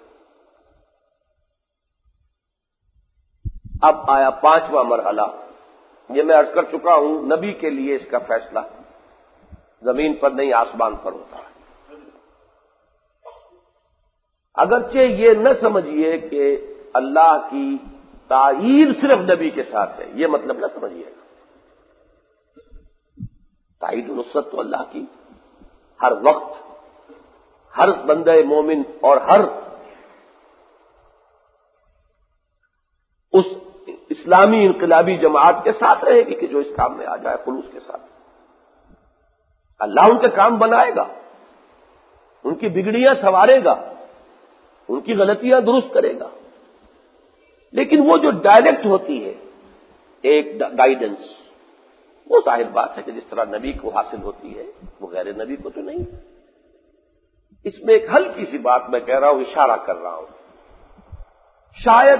اب آیا پانچواں مرحلہ، یہ میں عرض کر چکا ہوں، نبی کے لیے اس کا فیصلہ زمین پر نہیں آسمان پر ہوتا ہے. اگرچہ یہ نہ سمجھیے کہ اللہ کی تائید صرف نبی کے ساتھ ہے، یہ مطلب نہ سمجھیے گا. تائید و نصرت تو اللہ کی ہر وقت ہر بندہ مومن اور ہر اس اسلامی انقلابی جماعت کے ساتھ رہے گی کہ جو اس کام میں آ جائے خلوص کے ساتھ. اللہ ان کے کام بنائے گا، ان کی بگڑیاں سنوارے گا، ان کی غلطیاں درست کرے گا. لیکن وہ جو ڈائریکٹ ہوتی ہے ایک گائیڈنس، وہ ظاہر بات ہے کہ جس طرح نبی کو حاصل ہوتی ہے وہ غیر نبی کو تو نہیں. اس میں ایک ہلکی سی بات میں کہہ رہا ہوں، اشارہ کر رہا ہوں. شاید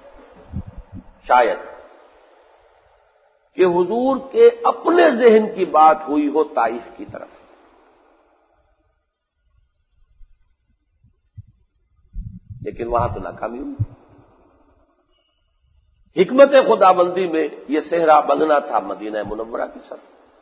شاید کہ حضور کے اپنے ذہن کی بات ہوئی ہو طائف کی طرف، لیکن وہاں تو ناکامی ہوئی. حکمت خدا بندی میں یہ صحرا بننا تھا مدینہ منورہ کی سر.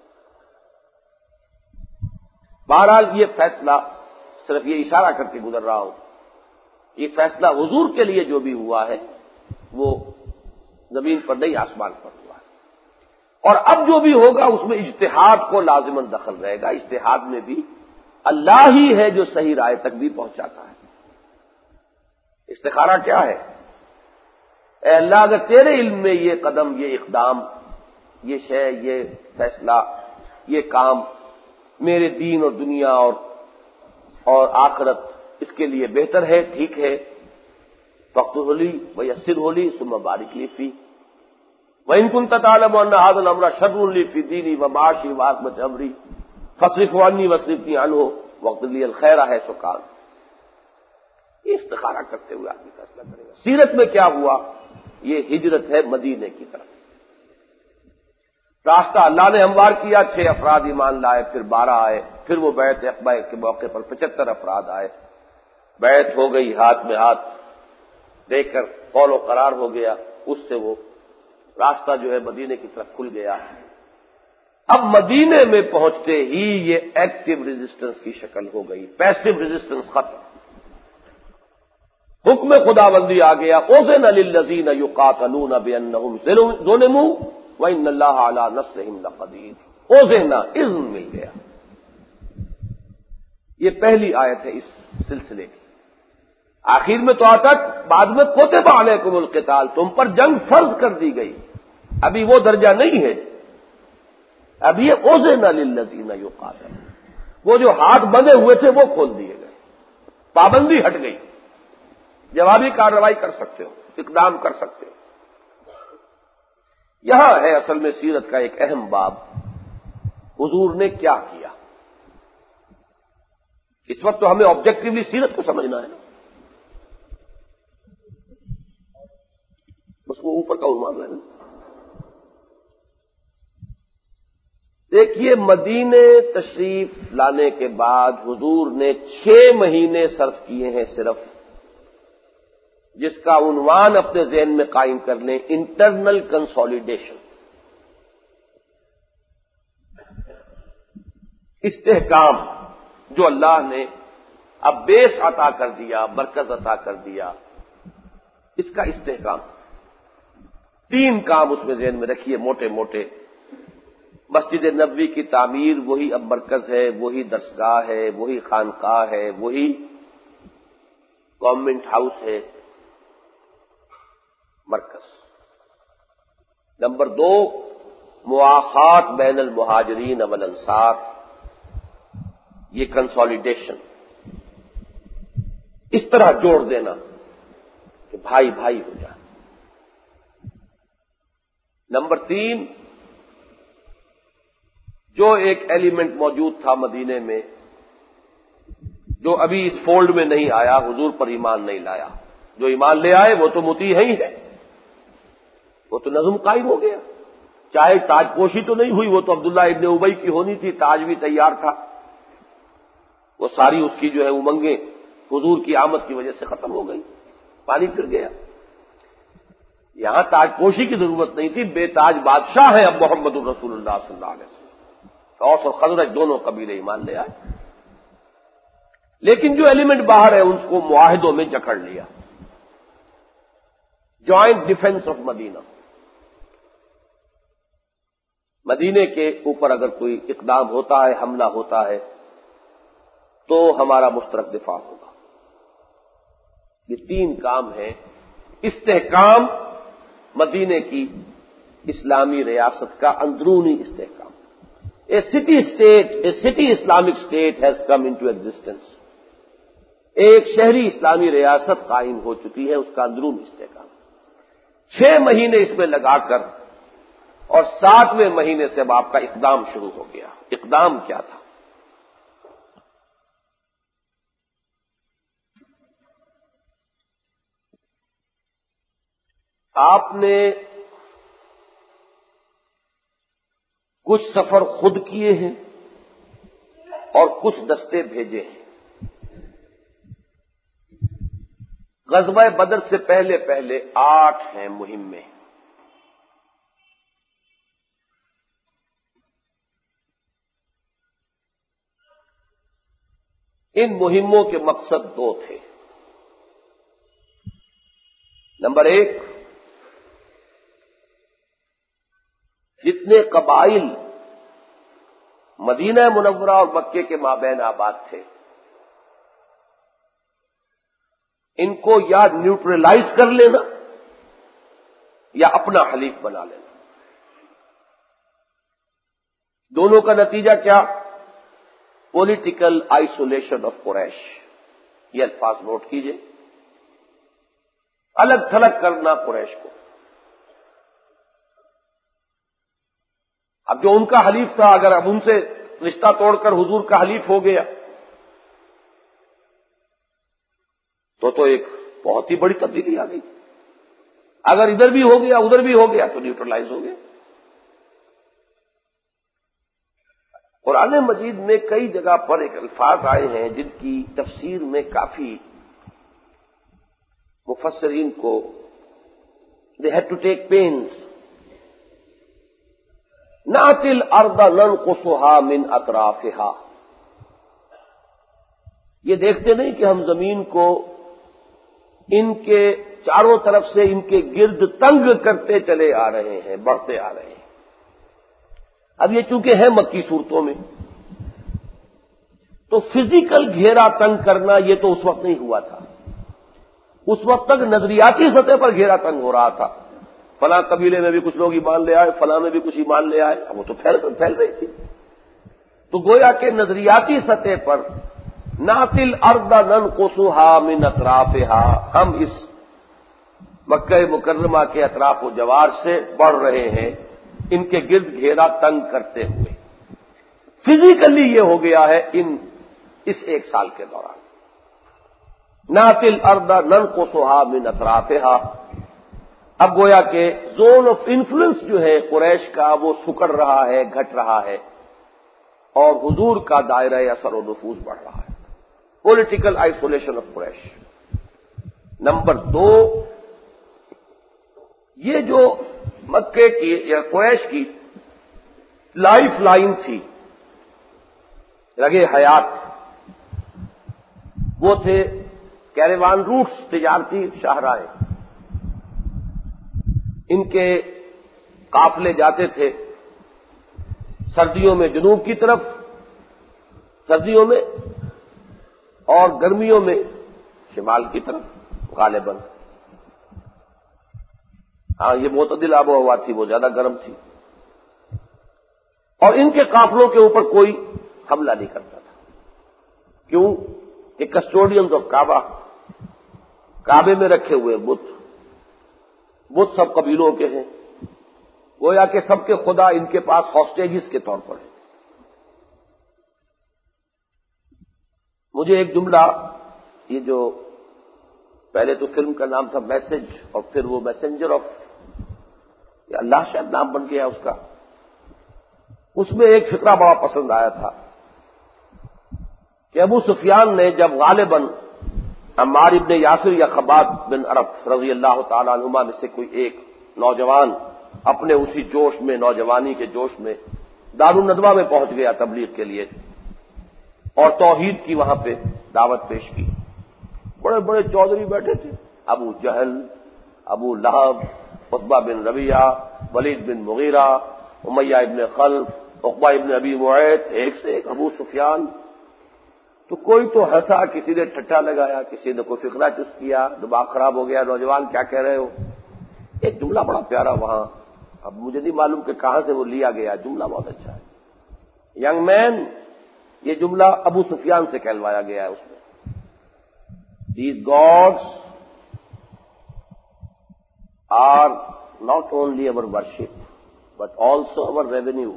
بہرحال یہ فیصلہ صرف یہ اشارہ کر کے گزر رہا ہوں، یہ فیصلہ حضور کے لیے جو بھی ہوا ہے وہ زمین پر نہیں آسمان پر ہوا ہے. اور اب جو بھی ہوگا اس میں اجتہاد کو لازماً دخل رہے گا. اجتہاد میں بھی اللہ ہی ہے جو صحیح رائے تک بھی پہنچاتا ہے. استخارہ کیا ہے؟ اے اللہ، اگر تیرے علم میں یہ قدم، یہ اقدام، یہ شے، یہ فیصلہ، یہ کام میرے دین اور دنیا اور اور آخرت اس کے لیے بہتر ہے، ٹھیک ہے، وقت ہولی ویسر ہولی ثم بارک لی فی وَإِن كُنتَ تَعْلَمُ أَنَّ هَذَا الْأَمْرَ شَرٌّ لِّي فِي دِينِي وَمَعَاشِي وَعَاقِبَةِ أَمْرِي فَاصْرِفْهُ عَنِّي وَاصْرِفْنِي عَنْهُ وَاقْدِرْ لِي الْخَيْرَ حَيْثُ كَانَ. یہ استخارہ کرتے ہوئے آدمی فیصلہ کرے گا. سیرت میں کیا ہوا؟ یہ ہجرت ہے مدینے کی طرف. راستہ اللہ نے ہموار کیا، چھ افراد ایمان لائے، پھر بارہ آئے، پھر وہ بیعت عقبہ کے موقع پر پچہتر افراد آئے. بیعت ہو گئی، ہاتھ میں ہاتھ دے کر قول و قرار ہو گیا. اس سے وہ راستہ جو ہے مدینے کی طرف کھل گیا. اب مدینے میں پہنچتے ہی یہ ایکٹیو ریزسٹنس کی شکل ہو گئی، پیسو ریزسٹنس ختم، حکم خدا بندی آ گیا، اوزن للذین یقاتلون بانہم ظلموا وان اللہ علی نصرہم لقدیر، اوزن اذن مل گیا۔ یہ پہلی آیت ہے اس سلسلے کی۔ آخر میں تو آتا بعد میں کتب علیکم القتال، تم پر جنگ فرض کر دی گئی، ابھی وہ درجہ نہیں ہے، اب یہ اوزن للذین یقاتلون، وہ جو ہاتھ بندھے ہوئے تھے وہ کھول دیے گئے، پابندی ہٹ گئی، جوابی کارروائی کر سکتے ہو، اقدام کر سکتے ہو۔ یہاں ہے اصل میں سیرت کا ایک اہم باب، حضور نے کیا کیا۔ اس وقت تو ہمیں آبجیکٹیولی سیرت کو سمجھنا ہے نا، بس وہ اوپر کا عنوان ہے نا۔ دیکھیے، مدینے تشریف لانے کے بعد حضور نے چھ مہینے صرف کیے ہیں صرف، جس کا عنوان اپنے ذہن میں قائم کر لیں، انٹرنل کنسالیڈیشن، استحکام، جو اللہ نے اب بیس عطا کر دیا، مرکز عطا کر دیا، اس کا استحکام۔ تین کام اس میں ذہن میں رکھیے موٹے موٹے۔ مسجد نبوی کی تعمیر، وہی اب مرکز ہے، وہی درسگاہ ہے، وہی خانقاہ ہے، وہی گورنمنٹ ہاؤس ہے، مرکز۔ نمبر دو، مواخات بین المہاجرین والانصار، یہ کنسالیڈیشن، اس طرح جوڑ دینا کہ بھائی بھائی ہو جائے۔ نمبر تین، جو ایک ایلیمنٹ موجود تھا مدینے میں، جو ابھی اس فولڈ میں نہیں آیا، حضور پر ایمان نہیں لایا، جو ایمان لے آئے وہ تو مطیع ہی ہے، وہ تو نظم قائم ہو گیا، چاہے تاج پوشی تو نہیں ہوئی، وہ تو عبداللہ ابن ابی کی ہونی تھی، تاج بھی تیار تھا، وہ ساری اس کی جو ہے امنگیں حضور کی آمد کی وجہ سے ختم ہو گئی، پانی پھر گیا۔ یہاں تاج پوشی کی ضرورت نہیں تھی، بے تاج بادشاہ ہے اب محمد الرسول اللہ صلی اللہ علیہ وسلم۔ اوس اور خزرج دونوں قبیلے ایمان لے آئے، لیکن جو ایلیمنٹ باہر ہے ان کو معاہدوں میں جکڑ لیا۔ جوائنٹ ڈیفنس آف مدینہ، مدینے کے اوپر اگر کوئی اقدام ہوتا ہے، حملہ ہوتا ہے، تو ہمارا مشترک دفاع ہوگا۔ یہ تین کام ہیں، استحکام مدینے کی اسلامی ریاست کا اندرونی استحکام۔ A city state, a city Islamic state has come into existence, ایک شہری اسلامی ریاست قائم ہو چکی ہے، اس کا اندرونی استحکام۔ چھ مہینے اس میں لگا کر اور ساتویں مہینے سے اب آپ کا اقدام شروع ہو گیا۔ اقدام کیا تھا؟ آپ نے کچھ سفر خود کیے ہیں اور کچھ دستے بھیجے ہیں۔ غزوہ بدر سے پہلے پہلے آٹھ ہیں مہمیں، ان مہموں کے مقصد دو تھے۔ نمبر ایک، جتنے قبائل مدینہ منورہ اور مکے کے مابین آباد تھے، ان کو یا نیوٹرلائز کر لینا یا اپنا حلیف بنا لینا۔ دونوں کا نتیجہ کیا؟ پولیٹیکل آئسولیشن آف قریش، یہ الفاظ نوٹ کیجئے، الگ تھلگ کرنا قریش کو۔ اب جو ان کا حلیف تھا، اگر اب ان سے رشتہ توڑ کر حضور کا حلیف ہو گیا تو تو ایک بہت ہی بڑی تبدیلی آ گئی۔ اگر ادھر بھی ہو گیا ادھر بھی ہو گیا تو نیوٹرلائز ہو گیا۔ قرآن مجید میں کئی جگہ پر ایک الفاظ آئے ہیں جن کی تفسیر میں کافی مفسرین کو they had to take pains نأتی الارض ننقصها من اطرافها، یہ دیکھتے نہیں کہ ہم زمین کو ان کے چاروں طرف سے ان کے گرد تنگ کرتے چلے آ رہے ہیں، بڑھتے آ رہے ہیں۔ اب یہ چونکہ ہے مکی صورتوں میں، تو فزیکل گھیرا تنگ کرنا یہ تو اس وقت نہیں ہوا تھا، اس وقت تک نظریاتی سطح پر گھیرا تنگ ہو رہا تھا۔ فلاں قبیلے میں بھی کچھ لوگ ایمان لے آئے، فلاں میں بھی کچھ ایمان لے آئے، اب وہ تو پھیل پھیل رہی تھی۔ تو گویا کہ نظریاتی سطح پر نأتی الارض ننقصها من اطرافها، ہم اس مکہ مکرمہ کے اطراف و جوار سے بڑھ رہے ہیں، ان کے گرد گھیرا تنگ کرتے ہوئے۔ فزیکلی یہ ہو گیا ہے ان اس ایک سال کے دوران۔ نأتی الارض ننقصها من اطرافها، اب گویا کہ زون آف انفلوئنس جو ہے قریش کا وہ سکڑ رہا ہے، گھٹ رہا ہے، اور حضور کا دائرہ اثر و نفوذ بڑھ رہا ہے۔ Political isolation of Quraysh. Number دو، یہ جو مکے کی یا قریش کی لائف لائن تھی، رگے حیات، وہ تھے کیریوان روٹس، تجارتی شاہراہیں۔ ان کے قافلے جاتے تھے سردیوں میں جنوب کی طرف، سردیوں میں، اور گرمیوں میں شمال کی طرف غالباً۔ ہاں یہ معتدل آب و ہوا تھی، وہ زیادہ گرم تھی، اور ان کے قافلوں کے اوپر کوئی حملہ نہیں کرتا تھا۔ کیوں کہ کسٹوڈینز آف کعبہ، کعبے میں رکھے ہوئے بت بت سب قبیلوں کے ہیں، گویا کہ سب کے خدا ان کے پاس ہاسٹیجز کے طور پر ہے۔ مجھے ایک جملہ، یہ جو پہلے تو فلم کا نام تھا میسج، اور پھر وہ میسنجر آف اللہ شاید نام بن گیا اس کا، اس میں ایک فقرہ بڑا پسند آیا تھا کہ ابو سفیان نے جب غالباً عمار ابن یاسر یا خباب بن عرف رضی اللہ تعالی عنہما میں سے کوئی ایک نوجوان اپنے اسی جوش میں، نوجوانی کے جوش میں دارالندوہ میں پہنچ گیا تبلیغ کے لیے، اور توحید کی وہاں پہ دعوت پیش کی۔ بڑے بڑے چودھری بیٹھے تھے، ابو جہل، ابو لہب، عتبہ بن ربیعہ، ولید بن مغیرہ، امیہ ابن خلف، عقبہ ابن ابی معیط، ایک سے ایک ابو سفیان۔ تو کوئی تو ہنسا، کسی نے ٹھٹھا لگایا، کسی نے کوئی فقرہ چست کیا، دماغ خراب ہو گیا، نوجوان کیا کہہ رہے ہو۔ ایک جملہ بڑا پیارا وہاں، اب مجھے نہیں معلوم کہ کہاں سے وہ لیا گیا، جملہ بہت اچھا ہے۔ ینگ مین، یہ جملہ ابو سفیان سے کہلوایا گیا ہے اس میں۔ These gods are not only our worship, but also our revenue.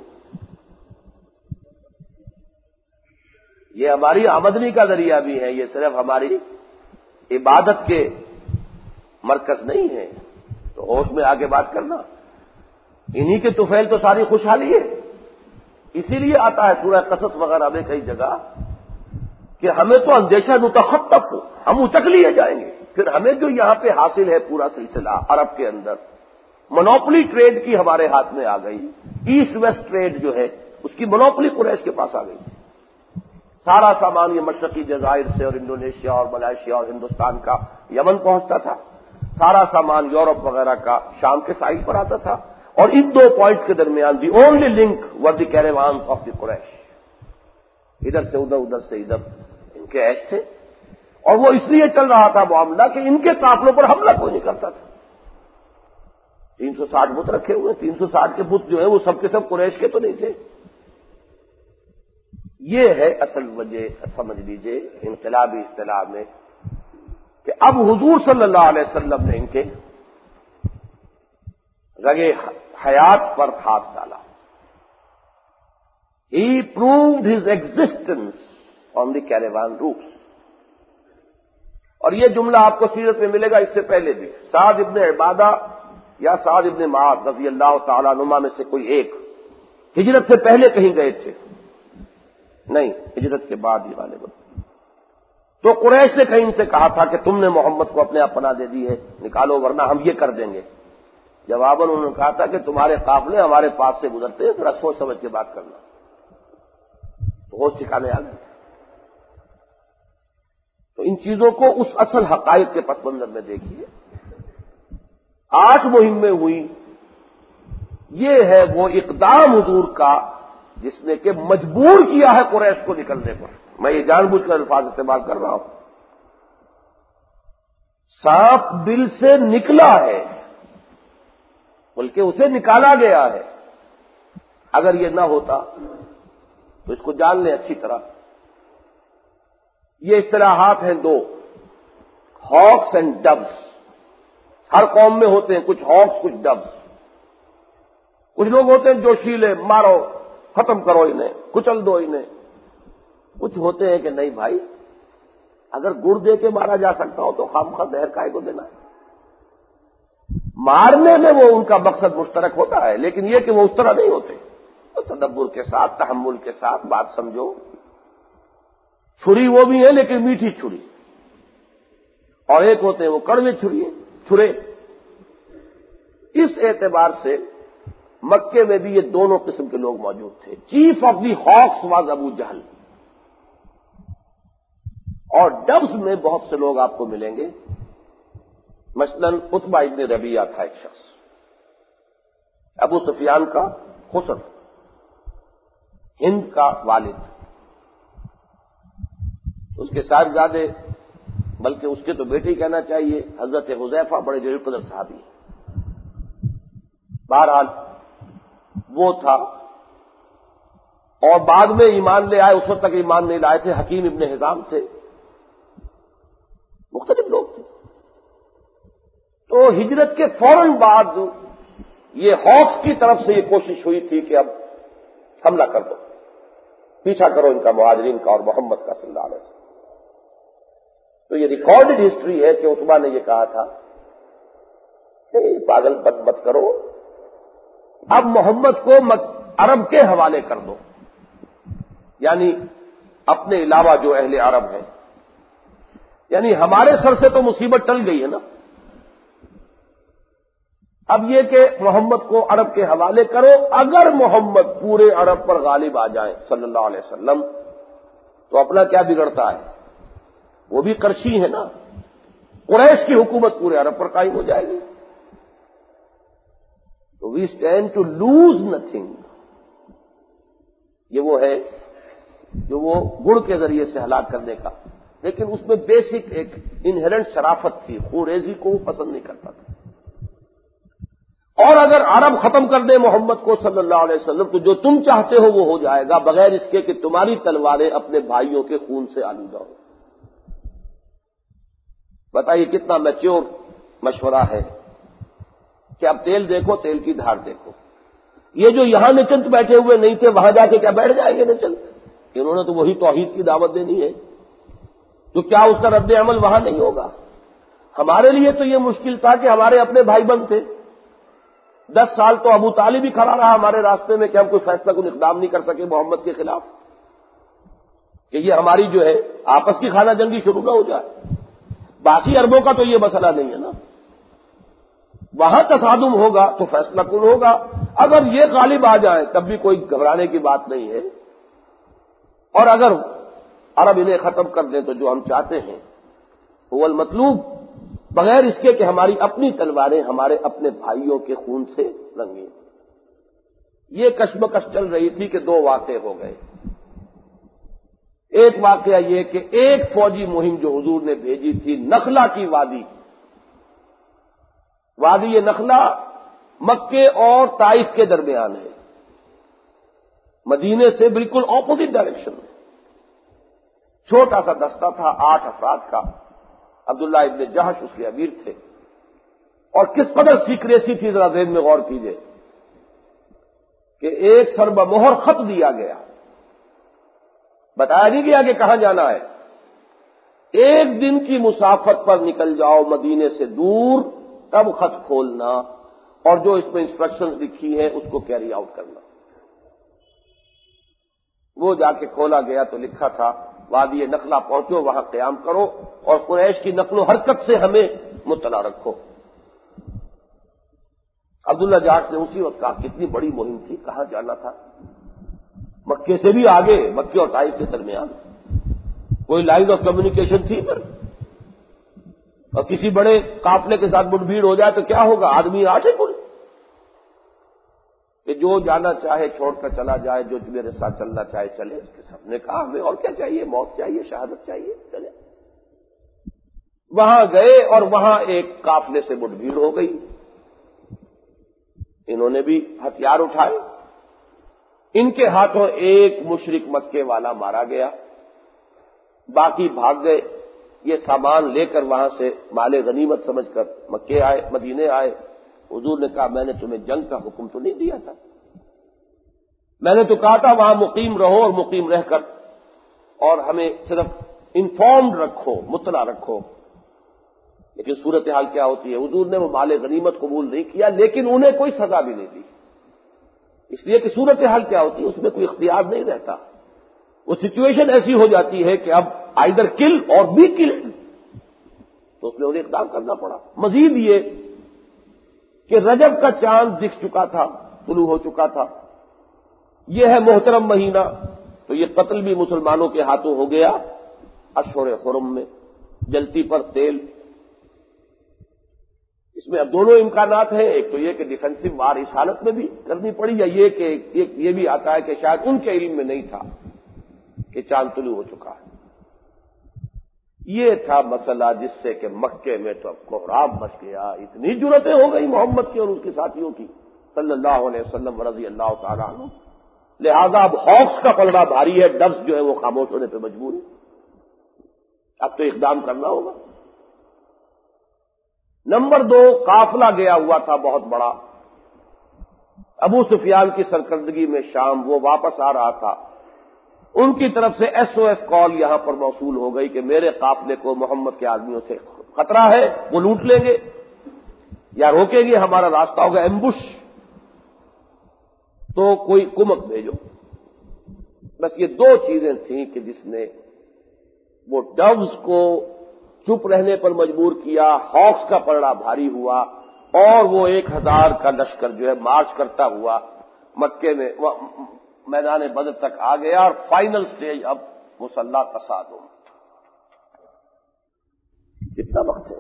یہ ہماری آمدنی کا ذریعہ بھی ہے، یہ صرف ہماری عبادت کے مرکز نہیں ہے۔ تو ہوش میں آگے بات کرنا، انہی کے طفیل تو ساری خوشحالی ہے۔ اسی لیے آتا ہے سورہ قصص وغیرہ میں کئی جگہ کہ ہمیں تو اندیشہ متخطف ہو، ہم اچک لیے جائیں گے۔ پھر ہمیں جو یہاں پہ حاصل ہے پورا سلسلہ عرب کے اندر، مونوپلی ٹریڈ کی ہمارے ہاتھ میں آ گئی، ایسٹ ویسٹ ٹریڈ جو ہے اس کی مونوپلی قریش کے پاس آ گئی۔ سارا سامان یہ مشرقی جزائر سے اور انڈونیشیا اور ملائیشیا اور ہندوستان کا یمن پہنچتا تھا، سارا سامان یورپ وغیرہ کا شام کے ساحل پر آتا تھا، اور ان دو پوائنٹس کے درمیان the only link were the caravans of the Quraysh, ادھر سے ادھر، ادھر سے ادھر ان کے ایش تھے، اور وہ اس لیے چل رہا تھا معاملہ کہ ان کے قافلوں پر حملہ کوئی نہیں کرتا تھا۔ تین سو ساٹھ بت رکھے ہوئے، تین سو ساٹھ کے بت جو ہے وہ سب کے سب قریش کے تو نہیں تھے۔ یہ ہے اصل وجہ، سمجھ لیجئے انقلابی اصطلاح میں، کہ اب حضور صلی اللہ علیہ وسلم نے ان کے رگے حیات پر ہاتھ ڈالا۔ He proved his existence on the caravan routes۔ اور یہ جملہ آپ کو سیرت میں ملے گا اس سے پہلے بھی، سعد ابن عبادہ یا سعد ابن معاذ رضی اللہ تعالیٰ عنہما میں سے کوئی ایک ہجرت سے پہلے کہیں گئے تھے، نہیں ہجرت کے بعد ہی غالباً، تو قریش نے کہیں ان سے کہا تھا کہ تم نے محمد کو اپنے آپ پناہ دے دی ہے، نکالو ورنہ ہم یہ کر دیں گے۔ جواباً انہوں نے کہا تھا کہ تمہارے قافلے ہمارے پاس سے گزرتے ہیں، ذرا سوچ سمجھ کے بات کرنا. تو ہوش ٹھکانے آ گئے. تو ان چیزوں کو اس اصل حقائق کے پس منظر میں دیکھیے. آٹھ مہمیں ہوئی، یہ ہے وہ اقدام حضور کا جس نے کہ مجبور کیا ہے قریش کو نکلنے پر. میں یہ جان بوجھ کر الفاظ استعمال کر رہا ہوں. سانپ بل سے نکلا ہے بلکہ اسے نکالا گیا ہے. اگر یہ نہ ہوتا تو اس کو جان لیں اچھی طرح. یہ اصطلاحات ہیں دو، ہاکس اینڈ ڈبس. ہر قوم میں ہوتے ہیں کچھ ہاکس کچھ ڈبس. کچھ لوگ ہوتے ہیں جوشیلے، مارو ختم کرو انہیں، کچل دو انہیں. کچھ ہوتے ہیں کہ نہیں بھائی، اگر گڑ دے کے مارا جا سکتا ہو تو خامخواہ زہر کائے کو دینا ہے. مارنے میں وہ ان کا مقصد مشترک ہوتا ہے، لیکن یہ کہ وہ اس طرح نہیں ہوتے. تو تدبر کے ساتھ، تحمل کے ساتھ بات سمجھو. چھری وہ بھی ہے لیکن میٹھی چھری، اور ایک ہوتے ہیں وہ کڑوے چھری چھرے. اس اعتبار سے مکے میں بھی یہ دونوں قسم کے لوگ موجود تھے. Chief of the hawks was Abu Jahl, اور ڈبس میں بہت سے لوگ آپ کو ملیں گے. مثلاً عتبہ ابن ربیعہ تھا ایک شخص، ابو سفیان کا خسر، ہند کا والد، اس کے صاحبزادے، بلکہ اس کے تو بیٹے ہی کہنا چاہیے، حضرت حذیفہ بڑے جلیل القدر صحابی ہیں. بہرحال وہ تھا، اور بعد میں ایمان لے آئے. اس وقت تک ایمان نہیں لائے تھے. حکیم ابن حزام تھے، مختلف لوگ تھے. تو ہجرت کے فوراً بعد یہ ہاکس کی طرف سے یہ کوشش ہوئی تھی کہ اب حملہ کر دو، پیچھا کرو ان کا، مہاجرین کا اور محمد کا صلی اللہ علیہ وسلم. تو یہ ریکارڈڈ ہسٹری ہے کہ عتبہ نے یہ کہا تھا کہ پاگل بد مت کرو، اب محمد کو عرب کے حوالے کر دو، یعنی اپنے علاوہ جو اہل عرب ہیں. یعنی ہمارے سر سے تو مصیبت ٹل گئی ہے نا، اب یہ کہ محمد کو عرب کے حوالے کرو. اگر محمد پورے عرب پر غالب آ جائیں صلی اللہ علیہ وسلم تو اپنا کیا بگڑتا ہے، وہ بھی قرشی ہے نا. قریش کی حکومت پورے عرب پر قائم ہو جائے گی. تو we stand to lose nothing. یہ وہ ہے جو وہ گڑ کے ذریعے سے ہلاک کرنے کا، لیکن اس میں بیسک ایک انہرنٹ شرافت تھی. خوریزی کو وہ پسند نہیں کرتا تھا. اور اگر عرب ختم کر دے محمد کو صلی اللہ علیہ وسلم تو جو تم چاہتے ہو وہ ہو جائے گا، بغیر اس کے کہ تمہاری تلواریں اپنے بھائیوں کے خون سے آلودہ ہو. بتائیے کتنا میچور مشورہ ہے کہ اب تیل دیکھو، تیل کی دھار دیکھو. یہ جو یہاں نچنت بیٹھے ہوئے نہیں تھے، وہاں جا کے کیا بیٹھ جائیں گے نچنت؟ انہوں نے تو وہی توحید کی دعوت دینی ہے، تو کیا اس کا رد عمل وہاں نہیں ہوگا؟ ہمارے لیے تو یہ مشکل تھا کہ ہمارے اپنے بھائی بند تھے. دس سال تو ابو طالب ہی کھڑا رہا ہمارے راستے میں کہ ہم کوئی فیصلہ کو اقدام نہیں کر سکے محمد کے خلاف، کہ یہ ہماری جو ہے آپس کی خانہ جنگی شروع نہ ہو جائے. باقی عربوں کا تو یہ مسئلہ نہیں ہے نا. وہاں تصادم ہوگا تو فیصلہ کن ہوگا. اگر یہ غالب آ جائیں تب بھی کوئی گھبرانے کی بات نہیں ہے. اور اگر عرب انہیں ختم کر دیں تو جو ہم چاہتے ہیں وہ المطلوب، بغیر اس کے کہ ہماری اپنی تلواریں ہمارے اپنے بھائیوں کے خون سے رنگیں. یہ کشمکش چل رہی تھی کہ دو واقعے ہو گئے. ایک واقعہ یہ کہ ایک فوجی مہم جو حضور نے بھیجی تھی نخلا کی وادی، وادی نخلا مکے اور طائف کے درمیان ہے، مدینے سے بالکل اپوزٹ ڈائریکشن میں. چھوٹا سا دستہ تھا، آٹھ افراد کا. عبداللہ ابن جہش اس کے امیر تھے. اور کس قدر سیکریسی تھی ذرا ذہن میں غور کیجئے کہ ایک سر بمہر خط دیا گیا، بتایا نہیں گیا کہ کہاں جانا ہے. ایک دن کی مسافت پر نکل جاؤ مدینے سے دور، تب خط کھولنا اور جو اس میں انسٹرکشنز لکھی ہیں اس کو کیری آؤٹ کرنا. وہ جا کے کھولا گیا تو لکھا تھا وادی نخلا پہنچو، وہاں قیام کرو اور قریش کی نقل و حرکت سے ہمیں مطلع رکھو. عبداللہ جاش نے اسی وقت کہا کتنی بڑی مہم تھی، کہاں جانا تھا، مکے سے بھی آگے، مکے اور طائف کے درمیان کوئی لائن آف کمیونیکیشن تھی پھر؟ اور کسی بڑے قافلے کے ساتھ مٹ بھیڑ ہو جائے تو کیا ہوگا؟ آدمی آٹھے پل کہ جو جانا چاہے چھوڑ کر چلا جائے، جو میرے ساتھ چلنا چاہے چلے۔ اس کے سب نے کہا ہمیں اور کیا چاہیے، موت چاہیے، شہادت چاہیے، چلے۔ وہاں گئے اور وہاں ایک قافلے سے مٹ بھیڑ ہو گئی، انہوں نے بھی ہتھیار اٹھائے، ان کے ہاتھوں ایک مشرک مکے والا مارا گیا، باقی بھاگ گئے۔ یہ سامان لے کر وہاں سے مال غنیمت سمجھ کر مکے آئے، مدینے آئے۔ حضور نے کہا میں نے تمہیں جنگ کا حکم تو نہیں دیا تھا، میں نے تو کہا تھا وہاں مقیم رہو اور مقیم رہ کر اور ہمیں صرف انفارمڈ رکھو، مطلع رکھو۔ لیکن صورتحال کیا ہوتی ہے، حضور نے وہ مال غنیمت قبول نہیں کیا، لیکن انہیں کوئی سزا بھی نہیں دی، اس لیے کہ صورتحال کیا ہوتی ہے، اس میں کوئی اختیار نہیں رہتا۔ وہ سچویشن ایسی ہو جاتی ہے کہ اب آئیدر کل اور بی کل، تو اس میں انہیں اقدام کرنا پڑا۔ مزید یہ کہ رجب کا چاند دکھ چکا تھا، طلوع ہو چکا تھا، یہ ہے محترم مہینہ، تو یہ قتل بھی مسلمانوں کے ہاتھوں ہو گیا اشہر حرم میں، جلتی پر تیل۔ اس میں اب دونوں امکانات ہیں، ایک تو یہ کہ ڈیفینسو وار اس حالت میں بھی کرنی پڑی، یا یہ کہ یہ بھی آتا ہے کہ شاید ان کے علم میں نہیں تھا کہ چاند طلوع ہو چکا ہے۔ یہ تھا مسئلہ جس سے کہ مکے میں تو اب کوہرام مچ گیا، اتنی جرتیں ہو گئی محمد کی اور اس کے ساتھیوں کی صلی اللہ علیہ وسلم رضی اللہ تعالیٰ عنہ۔ لہذا اب ہاکس کا پلڑا بھاری ہے، ڈبس جو ہے وہ خاموش ہونے پہ مجبور ہے، اب تو اقدام کرنا ہوگا۔ نمبر دو، قافلہ گیا ہوا تھا بہت بڑا ابو سفیان کی سرکردگی میں شام، وہ واپس آ رہا تھا، ان کی طرف سے ایس او ایس کال یہاں پر موصول ہو گئی کہ میرے قافلے کو محمد کے آدمیوں سے خطرہ ہے، وہ لوٹ لیں گے یا روکیں گے، ہمارا راستہ ہوگا ایمبش، تو کوئی کمک بھیجو۔ بس یہ دو چیزیں تھیں کہ جس نے وہ ڈوز کو چپ رہنے پر مجبور کیا، ہاکس کا پلڑا بھاری ہوا، اور وہ ایک ہزار کا لشکر جو ہے مارچ کرتا ہوا مکے میں میدان بدر تک آ گیا، اور فائنل سٹیج اب مسلح تصادم۔ کتنا وقت ہے؟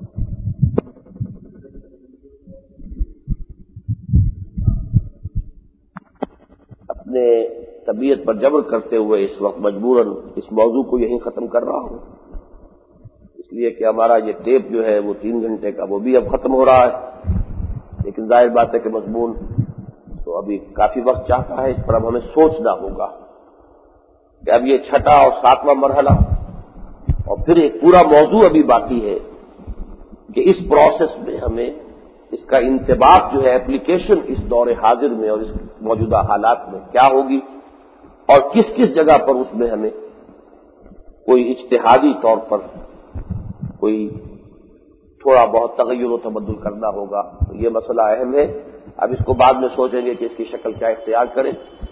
اپنے طبیعت پر جبر کرتے ہوئے اس وقت مجبوراً اس موضوع کو یہیں ختم کر رہا ہوں، اس لیے کہ ہمارا یہ ٹیپ جو ہے وہ تین گھنٹے کا وہ بھی اب ختم ہو رہا ہے، لیکن ظاہر بات ہے کہ مضمون تو ابھی کافی وقت چاہتا ہے، اس پر اب ہمیں سوچنا ہوگا کہ اب یہ چھٹا اور ساتواں مرحلہ، اور پھر ایک پورا موضوع ابھی باقی ہے کہ اس پروسیس میں ہمیں اس کا انطباق جو ہے اپلیکیشن اس دور حاضر میں اور اس موجودہ حالات میں کیا ہوگی، اور کس کس جگہ پر اس میں ہمیں کوئی اجتہادی طور پر کوئی تھوڑا بہت تغیر و تبدل کرنا ہوگا۔ تو یہ مسئلہ اہم ہے، اب اس کو بعد میں سوچیں گے کہ اس کی شکل کیا اختیار کریں۔